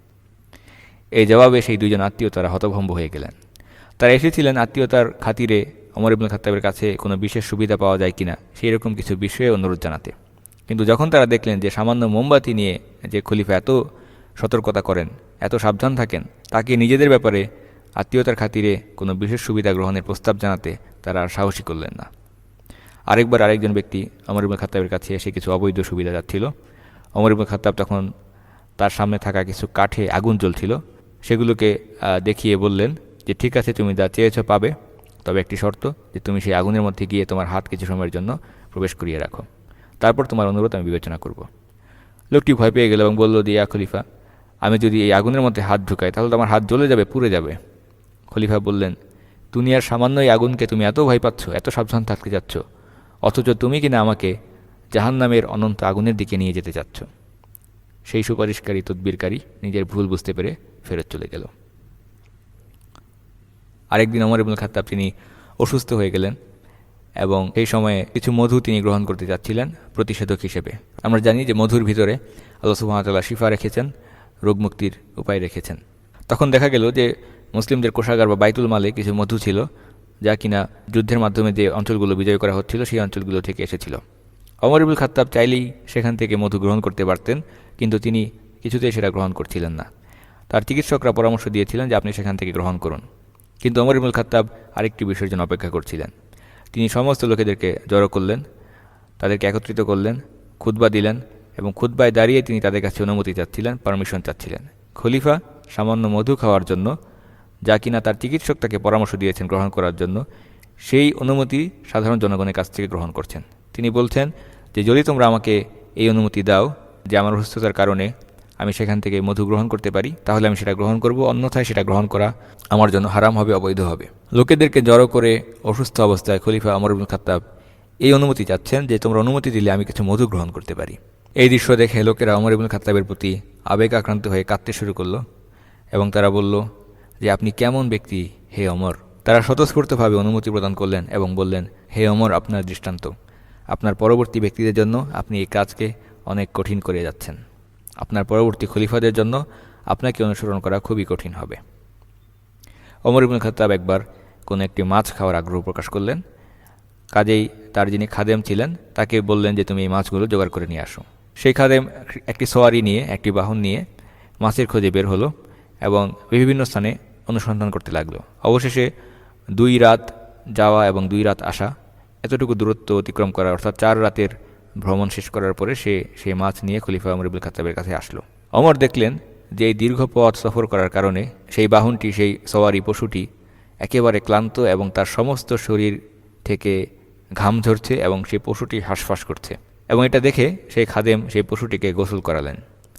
এই জবাবে সেই দুইজন আত্মীয় তারা হতভম্ব হয়ে গেলেন। তারা এসেছিলেন আত্মীয়তার খাতিরে ওমর ইবনুল খাত্তাবের কাছে কোনো বিশেষ সুবিধা পাওয়া যায় কিনা সেই রকম কিছু বিষয়ে অনুরোধ জানাতে। কিন্তু যখন তারা দেখলেন যে সামান্য মোমবাতি নিয়ে যে খলিফা এত সতর্কতা করেন, এত সাবধান থাকেন, তাকে নিজেদের ব্যাপারে আত্মীয়তার খাতিরে কোনো বিশেষ সুবিধা গ্রহণের প্রস্তাব জানাতে তারা আর সাহসী করলেন না। আরেকবার আরেকজন ব্যক্তি ওমর ইবনে খাত্তাবের কাছে এসে কিছু অবৈধ সুবিধা যাচ্ছিল। ওমর ইবনে খাত্তাব তখন তার সামনে থাকা কিছু কাঠে আগুন জ্বলছিল, সেগুলোকে দেখিয়ে বললেন যে ঠিক আছে, তুমি যা চেয়েছো পাবে, তবে একটি শর্ত যে তুমি সেই আগুনের মধ্যে গিয়ে তোমার হাত কিছু সময়ের জন্য প্রবেশ করিয়ে রাখো, তারপর তোমার অনুরোধ আমি বিবেচনা করব। লোকটি ভয় পেয়ে গেল এবং বলল যে ইয়া খলিফা, আমি যদি এই আগুনের মধ্যে হাত ঢুকাই তাহলে তো আমার হাত জ্বলে যাবে, পুড়ে যাবে। খলিফা বললেন, দুনিয়ার সামান্য এই আগুনকে তুমি এত ভয় পাচ্ছ, এত সাবধান থাকতে যাচ্ছ, অথচ তুমি কিনা আমাকে জাহান্নামের অনন্ত আগুনের দিকে নিয়ে যেতে চাচ্ছ। সেই সুপারিশকারী তদবিরকারী নিজের ভুল বুঝতে পেরে ফেরত চলে গেল। আরেকদিন ওমর ইবনুল খাত্তাব তিনি অসুস্থ হয়ে গেলেন এবং সেই সময়ে কিছু মধু তিনি গ্রহণ করতে যাচ্ছিলেন প্রতিষেধক হিসেবে। আমরা জানি যে মধুর ভিতরে আল্লাহ সুবহানাহু ওয়া তাআলা শিফা রেখেছেন, রোগমুক্তির উপায় রেখেছেন। তখন দেখা গেল যে মুসলিমদের কোষাগার বা বাইতুল মালে কিছু মধু ছিল, যা কিনা যুদ্ধের মাধ্যমে যে অঞ্চলগুলো বিজয় করা হচ্ছিল সেই অঞ্চলগুলো থেকে এসেছিল। ওমর ইবনুল খাত্তাব চাইলেই সেখান থেকে মধু গ্রহণ করতে পারতেন, কিন্তু তিনি কিছুতেই সেটা গ্রহণ করছিলেন না। তার চিকিৎসকরা পরামর্শ দিয়েছিলেন যে আপনি সেখান থেকে গ্রহণ করুন, কিন্তু ওমর ইবনুল খাত্তাব আরেকটি বিষয়ের জন্য অপেক্ষা করছিলেন। তিনি সমস্ত লোকেদেরকে জড়ো করলেন, তাদেরকে একত্রিত করলেন, খুতবা দিলেন এবং খুতবায় দাঁড়িয়ে তিনি তাদের কাছে অনুমতি চাচ্ছিলেন, পারমিশন চাচ্ছিলেন। খলিফা সামান্য মধু খাওয়ার জন্য, যা কিনা তার চিকিৎসক তাকে পরামর্শ দিয়েছেন গ্রহণ করার জন্য, সেই অনুমতি সাধারণ জনগণের কাছ থেকে গ্রহণ করছেন। তিনি বলছেন যে যদি তোমরা আমাকে এই অনুমতি দাও যে আমার অসুস্থতার কারণে আমি সেখান থেকে মধু গ্রহণ করতে পারি, তাহলে আমি সেটা গ্রহণ করব, অন্যথায় সেটা গ্রহণ করা আমার জন্য হারাম হবে, অবৈধ হবে। লোকেদেরকে জড়ো করে অসুস্থ অবস্থায় খলিফা ওমর ইবনুল খাত্তাব এই অনুমতি চাচ্ছেন যে তোমরা অনুমতি দিলে আমি কিছু মধু গ্রহণ করতে পারি। এই দৃশ্য দেখে লোকেরা ওমর ইবনুল খাত্তাবের প্রতি আবেগ আক্রান্ত হয়ে কাঁদতে শুরু করলো এবং তারা বলল যে আপনি কেমন ব্যক্তি হে ওমর। তারা স্বতঃস্ফূর্তভাবে অনুমতি প্রদান করলেন এবং বললেন, হে ওমর, আপনার দৃষ্টান্ত, আপনার পরবর্তী ব্যক্তিদের জন্য আপনি এই কাজকে অনেক কঠিন করে যাচ্ছেন, আপনার পরবর্তী খলিফাদের জন্য আপনাকে অনুসরণ করা খুবই কঠিন হবে। ওমর ইবনুল খাত্তাব একবার কোনো একটি মাছ খাওয়ার আগ্রহ প্রকাশ করলেন, কাজেই তার যিনি খাদেম ছিলেন তাকে বললেন যে তুমি এই মাছগুলো জোগাড় করে নিয়ে আসো। সেই খাদেম একটি সোয়ারি নিয়ে, একটি বাহন নিয়ে মাছের খোঁজে বের হলো এবং বিভিন্ন স্থানে অনুসন্ধান করতে লাগলো। অবশেষে দুই রাত যাওয়া এবং দুই রাত আসা, এতটুকু দূরত্ব অতিক্রম করা, অর্থাৎ চার রাতের ভ্রমণ শেষ করার পরে সে সেই মাছ নিয়ে খলিফা ওমর ইবনুল খাত্তাবের কাছে আসলো। ওমর দেখলেন যে এই দীর্ঘ পথ সফর করার কারণে সেই বাহনটি, সেই সওয়ারি পশুটি একেবারে ক্লান্ত এবং তার সমস্ত শরীর থেকে ঘাম ঝরছে এবং সেই পশুটি হাঁসফাঁস করছে, এবং এটা দেখে সেই খাদেম সেই পশুটিকে গোসল করালেন।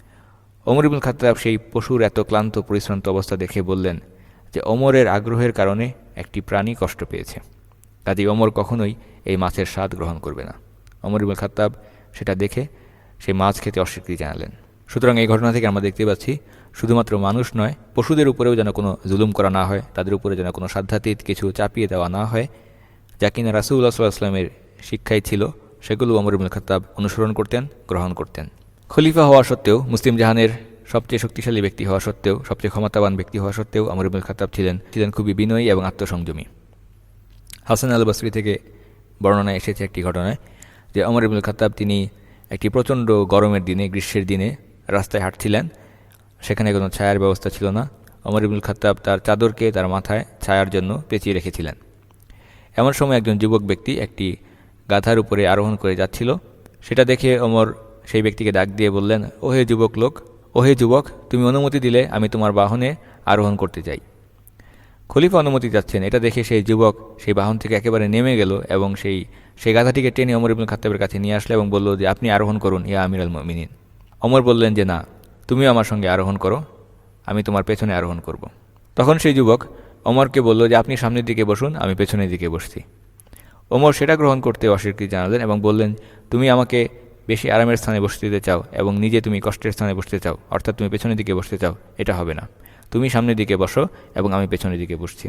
ওমর ইবনুল খাত্তাব সেই পশুর এত ক্লান্ত পরিশ্রান্ত অবস্থা দেখে বললেন যে ওমরের আগ্রহের কারণে একটি প্রাণী কষ্ট পেয়েছে, কাজেই ওমর কখনোই এই মাছের স্বাদ গ্রহণ করবে না। ওমর ইবনুল খাত্তাব সেটা দেখে সেই মাছ খেতে অস্বীকৃতি জানালেন। সুতরাং এই ঘটনা থেকে আমরা দেখতে পাচ্ছি শুধুমাত্র মানুষ নয়, পশুদের উপরেও যেন কোনো জুলুম করা না হয়, তাদের উপরে যেন কোনো সাধ্যাতীত কিছু চাপিয়ে দেওয়া না হয়, যা কিনা রাসূলুল্লাহ সাল্লাল্লাহু আলাইহি ওয়াসাল্লামের শিক্ষাই ছিল, সেগুলো ওমর ইবনুল খাত্তাব অনুসরণ করতেন, গ্রহণ করতেন। খলিফা হওয়া সত্ত্বেও, মুসলিম জাহানের সবচেয়ে শক্তিশালী ব্যক্তি হওয়া সত্ত্বেও, সবচেয়ে ক্ষমতাবান ব্যক্তি হওয়া সত্ত্বেও ওমর ইবনুল খাত্তাব ছিলেন ছিলেন খুবই বিনয়ী এবং আত্মসংযমী। হাসান আল বসরি থেকে বর্ণনায় এসেছে একটি ঘটনায় যে ওমর ইবনুল খাত্তাব তিনি একটি প্রচণ্ড গরমের দিনে, গ্রীষ্মের দিনে রাস্তায় হাঁটছিলেন, সেখানে কোনো ছায়ার ব্যবস্থা ছিল না। ওমর ইবনুল খাত্তাব তার চাদরকে তার মাথায় ছায়ার জন্য পেঁচিয়ে রেখেছিলেন। এমন সময় একজন যুবক ব্যক্তি একটি গাধার উপরে আরোহণ করে যাচ্ছিল। সেটা দেখে ওমর সেই ব্যক্তিকে ডাক দিয়ে বললেন, ওহে যুবক লোক, ওহে যুবক, তুমি অনুমতি দিলে আমি তোমার বাহনে আরোহণ করতে যাই। খলিফা অনুমতি যাচ্ছেন, এটা দেখে সেই যুবক সেই বাহন থেকে একেবারে নেমে গেল এবং সেই সেই গাধাটিকে টেনে ওমর ইবনুল খাত্তাবের কাছে নিয়ে আসলো এবং বলল যে আপনি আরোহণ করুন ইয়া আমিরুল মুমিনিন। ওমর বললেন যে না, তুমিও আমার সঙ্গে আরোহণ করো, আমি তোমার পেছনে আরোহণ করব। তখন সেই যুবক ওমরকে বলল যে আপনি সামনের দিকে বসুন, আমি পেছনের দিকে বসছি। ওমর সেটা গ্রহণ করতে অস্বীকৃতি জানালেন এবং বললেন, তুমি আমাকে বেশি আরামের স্থানে বসতে দিতে চাও এবং নিজে তুমি কষ্টের স্থানে বসতে চাও, অর্থাৎ তুমি পেছনের দিকে বসতে চাও, এটা হবে না, তুমি সামনের দিকে বসো এবং আমি পেছনের দিকে বসছি।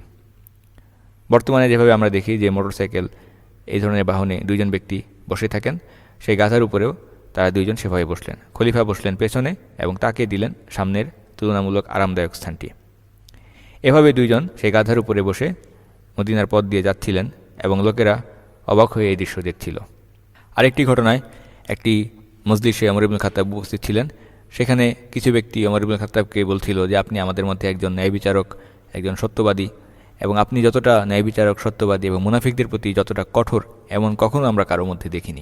বর্তমানে যেভাবে আমরা দেখি যে মোটরসাইকেল এই ধরনের বাহনে দুইজন ব্যক্তি বসে থাকেন, সেই গাধার উপরেও তারা দুইজন সেভাবে বসলেন। খলিফা বসলেন পেছনে এবং তাকে দিলেন সামনের তুলনামূলক আরামদায়ক স্থানটি। এভাবে দুইজন সেই গাধার উপরে বসে মদিনার পথ দিয়ে যাচ্ছিলেন এবং লোকেরা অবাক হয়ে এই দৃশ্য দেখছিল। আরেকটি ঘটনায় একটি মজলিসে ওমর ইবনুল খাত্তাব উপস্থিত ছিলেন। সেখানে কিছু ব্যক্তি ওমর ইবনুল খাত্তাবকে বলছিল যে আপনি আমাদের মধ্যে একজন ন্যায় বিচারক, একজন সত্যবাদী এবং আপনি যতটা ন্যায় বিচারক, সত্যবাদী এবং মুনাফিকদের প্রতি যতটা কঠোর, এমন কখনো আমরা কারোর মধ্যে দেখিনি।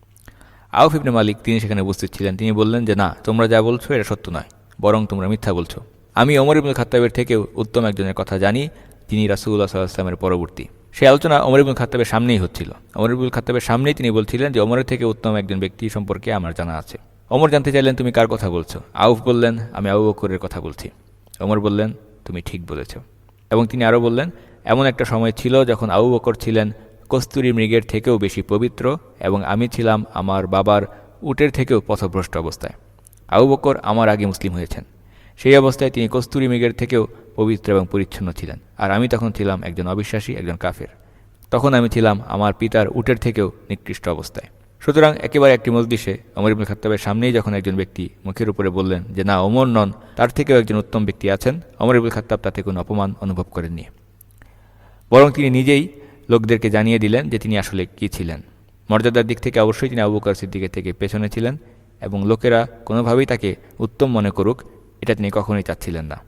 আউফ ইবনে মালিক তিনি সেখানে উপস্থিত ছিলেন। তিনি বললেন যে না, তোমরা যা বলছো এটা সত্য নয়, বরং তোমরা মিথ্যা বলছো। আমি ওমর ইবনুল খাত্তাবের থেকেও উত্তম একজনের কথা জানি, যিনি রাসূলুল্লাহ সাল্লাল্লাহু আলাইহি ওয়াসাল্লামের পরবর্তী। সেই আলোচনা ওমর ইবনুল খাত্তাবের সামনেই হচ্ছিল। ওমর ইবনুল খাত্তাবের সামনেই তিনি বলছিলেন যে ওমরের থেকে উত্তম একজন ব্যক্তি সম্পর্কে আমার জানা আছে। ওমর জানতে চাইলেন, তুমি কার কথা বলছো? আউফ বললেন, আমি আবু বকরের কথা বলছি। ওমর বললেন, তুমি ঠিক বলেছ। এবং তিনি আরও বললেন, এমন একটা সময় ছিল যখন আবু বকর ছিলেন কস্তুরী মৃগের থেকেও বেশি পবিত্র এবং আমি ছিলাম আমার বাবার উটের থেকেও পথভ্রষ্ট অবস্থায়। আবু বকর আমার আগে মুসলিম হয়েছেন। সেই অবস্থায় তিনি কস্তুরী মৃগের থেকেও পবিত্র এবং পরিচ্ছন্ন ছিলেন, আর আমি তখন ছিলাম একজন অবিশ্বাসী, একজন কাফের। তখন আমি ছিলাম আমার পিতার উটের থেকেও নিকৃষ্ট অবস্থায়। সুতরাং একেবারে একটি মজলিসে ওমর ইবনুল খাত্তাবের সামনেই যখন একজন ব্যক্তি মুখের উপরে বললেন যে না, ওমর নন, তার থেকেও একজন উত্তম ব্যক্তি আছেন, ওমর ইবনুল খাত্তাব তাতে কোনো অপমান অনুভব করেননি, বরং তিনি নিজেই লোকদেরকে জানিয়ে দিলেন যে তিনি আসলে কি ছিলেন। মর্যাদার দিক থেকে অবশ্যই তিনি আবু বকর সিদ্দিকের থেকে পেছনে ছিলেন এবং লোকেরা কোনোভাবেই তাকে উত্তম মনে করুক এটা তিনি কখনোই চাচ্ছিলেন না।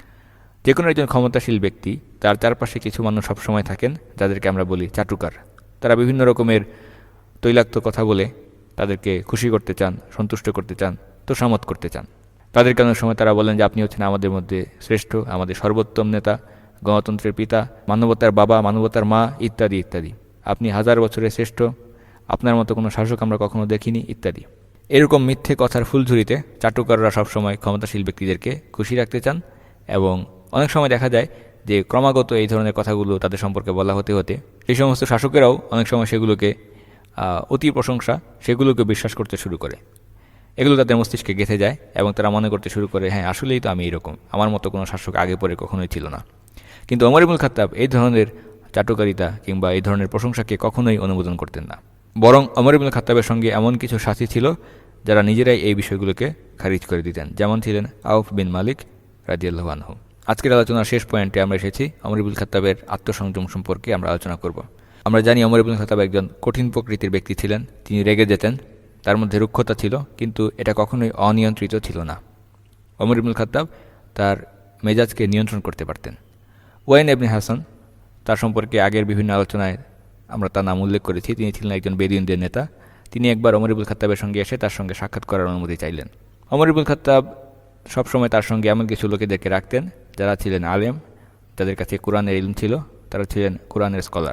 যে কোনো একজন ক্ষমতাশীল ব্যক্তি, তার চারপাশে কিছু মানুষ সবসময় থাকেন যাদেরকে আমরা বলি চাটুকার। তারা বিভিন্ন রকমের তৈলাক্ত কথা বলে তাদেরকে খুশি করতে চান, সন্তুষ্ট করতে চান, তোষামত করতে চান। তাদেরকে অনেক সময় তারা বলেন যে আপনি হচ্ছেন আমাদের মধ্যে শ্রেষ্ঠ, আমাদের সর্বোত্তম নেতা, গণতন্ত্রের পিতা, মানবতার বাবা, মানবতার মা, ইত্যাদি ইত্যাদি। আপনি হাজার বছরের শ্রেষ্ঠ, আপনার মতো কোনো শাসক আমরা কখনো দেখিনি, ইত্যাদি। এরকম মিথ্যে কথার ফুলঝুরিতে চাটুকাররা সবসময় ক্ষমতাশীল ব্যক্তিদেরকে খুশি রাখতে চান এবং অনেক সময় দেখা যায় যে ক্রমাগত এই ধরনের কথাগুলো তাদের সম্পর্কে বলা হতে হতে সেই সমস্ত শাসকেরাও অনেক সময় সেগুলোকে অতি প্রশংসা, সেগুলোকে বিশ্বাস করতে শুরু করে। এগুলো তাদের মস্তিষ্কে গেঁথে যায় এবং তারা মনে করতে শুরু করে, হ্যাঁ আসলেই তো আমি এরকম, আমার মতো কোনো শাসক আগে পরে কখনোই ছিল না। কিন্তু ওমর ইবনুল খাত্তাব এই ধরনের চাটুকারিতা কিংবা এই ধরনের প্রশংসাকে কখনোই অনুমোদন করতেন না। বরং ওমর ইবনুল খাত্তাবের সঙ্গে এমন কিছু সাথী ছিল যারা নিজেরাই এই বিষয়গুলোকে খারিজ করে দিতেন, যেমন ছিলেন আউফ বিন মালিক রাদিয়াল্লাহু আনহু। আজকের আলোচনার শেষ পয়েন্টে আমরা এসেছি। ওমর ইবনুল খাত্তাবের আত্মসংযম সম্পর্কে আমরা আলোচনা করব। আমরা জানি ওমর ইবনুল খাত্তাব একজন কঠিন প্রকৃতির ব্যক্তি ছিলেন। তিনি রেগে যেতেন, তার মধ্যে রুক্ষতা ছিল, কিন্তু এটা কখনোই অনিয়ন্ত্রিত ছিল না। ওমর ইবনুল খাত্তাব তার মেজাজকে নিয়ন্ত্রণ করতে পারতেন। ওয়াইন ইবনে হাসান, তার সম্পর্কে আগের বিভিন্ন আলোচনায় আমরা তার নাম উল্লেখ করেছি। তিনি ছিলেন একজন বেদুইনদের নেতা। তিনি একবার ওমর ইবনুল খাত্তাবের সঙ্গে এসে তার সঙ্গে সাক্ষাৎ করার অনুমতি চাইলেন। ওমর ইবনুল খাত্তাব সবসময় তার সঙ্গে এমন কিছু লোকেদেরকে রাখতেন যারা ছিলেন আলেম, যাদের কাছে কোরআনের ইলম ছিল, তারা ছিলেন কোরআনের স্কলার।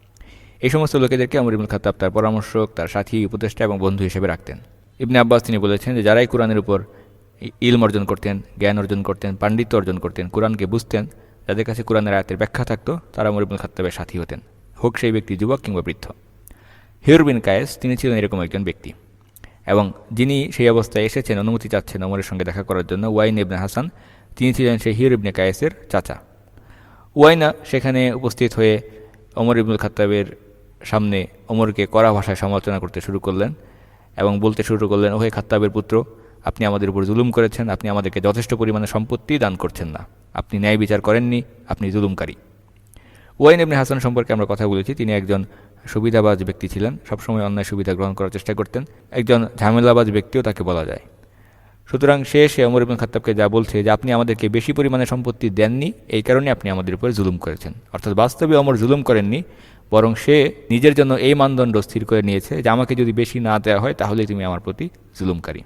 এই সমস্ত লোকেদেরকে ওমর ইবনুল খাত্তাব তার পরামর্শক, তার সাথী, উপদেষ্টা এবং বন্ধু হিসেবে রাখতেন। ইবনে আব্বাস তিনি বলেছেন যে যারাই কোরআনের উপর ইলম অর্জন করতেন, জ্ঞান অর্জন করতেন, পাণ্ডিত্য অর্জন করতেন, কোরআনকে বুঝতেন, যাদের কাছে কোরআনের আয়াতের ব্যাখ্যা থাকতো, তারা ওমর ইবনুল খাত্তাবের সাথী হতেন, হোক সেই ব্যক্তি যুবক কিংবা বৃদ্ধ। হির বিন কায়েস তিনি ছিলেন এরকম একজন ব্যক্তি, এবং যিনি সেই অবস্থায় এসেছেন, অনুমতি চাচ্ছেন ওমরের সঙ্গে দেখা করার জন্য, ওয়াইন ইবনে হাসান, তিনি ছিলেন সেই হির ইবনে কায়েসের চাচা। ওয়াইনা সেখানে উপস্থিত হয়ে ওমর ইবনুল খাত্তাবের সামনে ওমরকে কড়া ভাষায় সমালোচনা করতে শুরু করলেন এবং বলতে শুরু করলেন, ওহে খাত্তাবের পুত্র, আপনি আমাদের উপর জুলুম করেছেন, আপনি আমাদেরকে যথেষ্ট পরিমাণে সম্পত্তি দান করছেন না, আপনি ন্যায় বিচার করেননি, আপনি জুলুমকারী। ওয়াইন ইবনে হাসান সম্পর্কে আমরা কথা বলেছি। তিনি একজন সুবিধাবাজ ব্যক্তি ছিলেন, সবসময় অন্যায় সুবিধা গ্রহণ করার চেষ্টা করতেন, একজন ঝামেলাবাজ ব্যক্তিও তাকে বলা যায়। সুতরাং সে সে ওমর ইবনুল খাত্তাবকে যা বলছে যে আপনি আমাদেরকে বেশি পরিমাণে সম্পত্তি দেননি, এই কারণে আপনি আমাদের উপরে জুলুম করেছেন। অর্থাৎ বাস্তবে ওমর জুলুম করেননি, বরং সে নিজের জন্য এই মানদণ্ড স্থির করে নিয়েছে যে আমাকে যদি বেশি না দেওয়া হয় তাহলেই তুমি আমার প্রতি জুলুমকারী।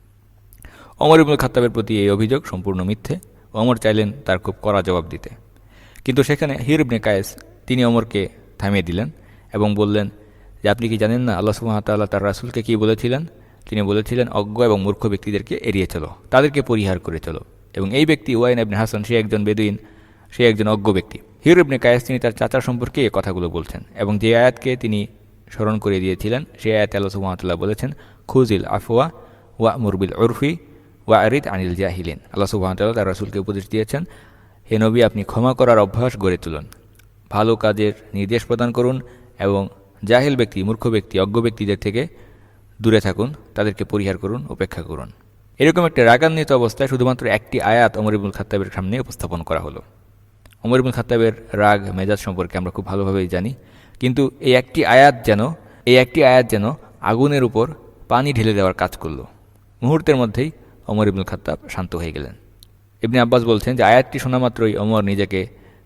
ওমর ইবনুল খাত্তাবের প্রতি এই অভিযোগ সম্পূর্ণ মিথ্যে। ওমর চাইলেন তার খুব কড়া জবাব দিতে, কিন্তু সেখানে হির ইবনে কায়েস তিনি ওমরকে থামিয়ে দিলেন এবং বললেন যে আপনি কি জানেন না আল্লাহ সুবহানাহু ওয়া তাআলা তার রাসূলকে কী বলেছিলেন? তিনি বলেছিলেন অজ্ঞ এবং মূর্খ ব্যক্তিদেরকে এড়িয়ে চলো, তাদেরকে পরিহার করে চলো। এবং এই ব্যক্তি ওয়াইন ইবনে হাসান, সে একজন বেদুইন, সে একজন অজ্ঞ ব্যক্তি। হির ইবনে কায়েস তিনি তার চাচার সম্পর্কে এই কথাগুলো বলছেন এবং যে আয়াতকে তিনি স্মরণ করে দিয়েছিলেন সেই আয়াতে আল্লাহ সুবহানাহু ওয়া তাআলা বলেছেন, খুজিল আফওয়া ওয়া'মুর বিল উরফি ওয়া'রিদ আনিল জাহিলিন। আল্লাহ সুবহানাহু ওয়া তাআলা তার রাসূলকে উপদেশ দিয়েছেন, হে নবী, আপনি ক্ষমা করার অভ্যাস গড়ে তুলুন, ভালো কাজের নির্দেশ প্রদান করুন এবং জাহিল ব্যক্তি, মূর্খ ব্যক্তি, অজ্ঞ ব্যক্তিদের থেকে দূরে থাকুন, তাদেরকে পরিহার করুন, উপেক্ষা করুন। এরকম একটা রাগান্বিত অবস্থায় শুধুমাত্র একটি আয়াত ওমর ইবনুল খাত্তাবের সামনে উপস্থাপন করা হলো। ওমর ইবনুল খাত্তাবের রাগ মেজাজ সম্পর্কে আমরা খুব ভালোভাবেই জানি, কিন্তু এই একটি আয়াত যেন এই একটি আয়াত যেন আগুনের উপর পানি ঢেলে দেওয়ার কাজ করল। মুহূর্তের মধ্যেই ওমর ইবনুল খাত্তাব শান্ত হয়ে গেলেন। ইবনে আব্বাস বলছেন যে আয়াতটি শোনা মাত্রই ওমর নিজেকে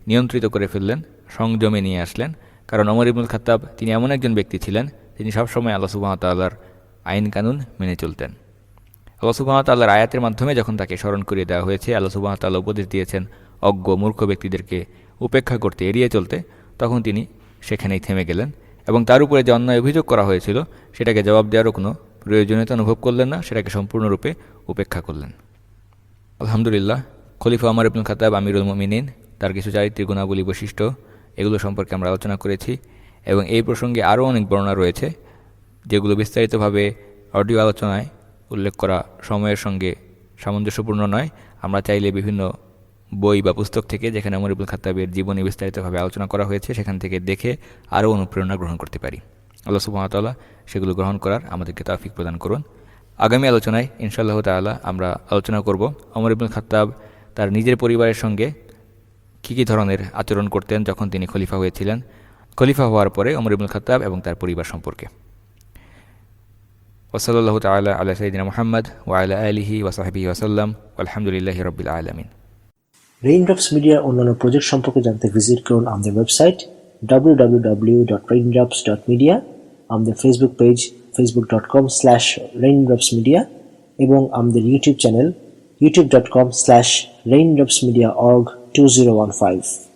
নিয়ন্ত্রিত করে ফেললেন, সংযমে নিয়ে আসলেন। কারণ ওমর ইবনুল খাত্তাব তিনি এমন একজন ব্যক্তি ছিলেন, তিনি সবসময় আল্লাহ সুবহানাহু ওয়া তাআলার আইন কানুন মেনে চলতেন। আল্লাহ সুবহানাহু ওয়া তাআলার আয়াতের মাধ্যমে যখন তাকে স্মরণ করিয়ে দেওয়া হয়েছে, আল্লাহ সুবহানাহু ওয়া তাআলা উপদেশ দিয়েছেন অজ্ঞ মূর্খ ব্যক্তিদেরকে উপেক্ষা করতে, এড়িয়ে চলতে, তখন তিনি সেখানেই থেমে গেলেন এবং তার উপরে যে অন্যায় অভিযোগ করা হয়েছিল সেটাকে জবাব দেওয়ারও কোনো প্রয়োজনীয়তা অনুভব করলেন না, সেটাকে সম্পূর্ণরূপে উপেক্ষা করলেন। আলহামদুলিল্লাহ, খলিফা ওমর ইবনুল খাত্তাব আমিরুল মুমিনিন, তার কিছু চারিত্রিক গুণাবলী বৈশিষ্ট্য, এগুলো সম্পর্কে আমরা আলোচনা করেছি এবং এই প্রসঙ্গে আরও অনেক বর্ণনা রয়েছে যেগুলো বিস্তারিতভাবে অডিও আলোচনায় উল্লেখ করা সময়ের সঙ্গে সামঞ্জস্যপূর্ণ নয়। আমরা চাইলে বিভিন্ন বই বা পুস্তক থেকে, যেখানে ওমর ইবনুল খাত্তাবের জীবনী বিস্তারিতভাবে আলোচনা করা হয়েছে, সেখান থেকে দেখে আরও অনুপ্রেরণা গ্রহণ করতে পারি। আল্লাহ সুবহানাহু ওয়া তাআলা সেগুলো গ্রহণ করার আমাদেরকে তৌফিক প্রদান করুন। আগামী আলোচনায় ইনশাআল্লাহ তাআলা আমরা আলোচনা করব ওমর ইবনুল খাত্তাব তার নিজের পরিবারের সঙ্গে কী কী ধরনের আচরণ করতেন যখন তিনি খলিফা হয়েছিলেন, খলিফা হওয়ার পরে ওমর ইবনুল খাত্তাব এবং তার পরিবার সম্পর্কে। ওয়াসাল্লাল্লাহু তাআলা আলা সাইয়্যিদিনা মুহাম্মদ ওয়া আলা আলিহি ওয়া সাহবিহি ওয়া সাল্লাম আলহামদুলিল্লাহি রাব্বিল আলামিন। রেইনড্রপস মিডিয়ার অন্যান্য প্রজেক্ট সম্পর্কে জানতে ভিজিট করুন আমাদের website W W W dot Raindrops dot media, আমাদের Facebook page Facebook dot com slash Raindrops media এবং আমাদের YouTube channel YouTube dot com slash Raindrops media org two zero one five.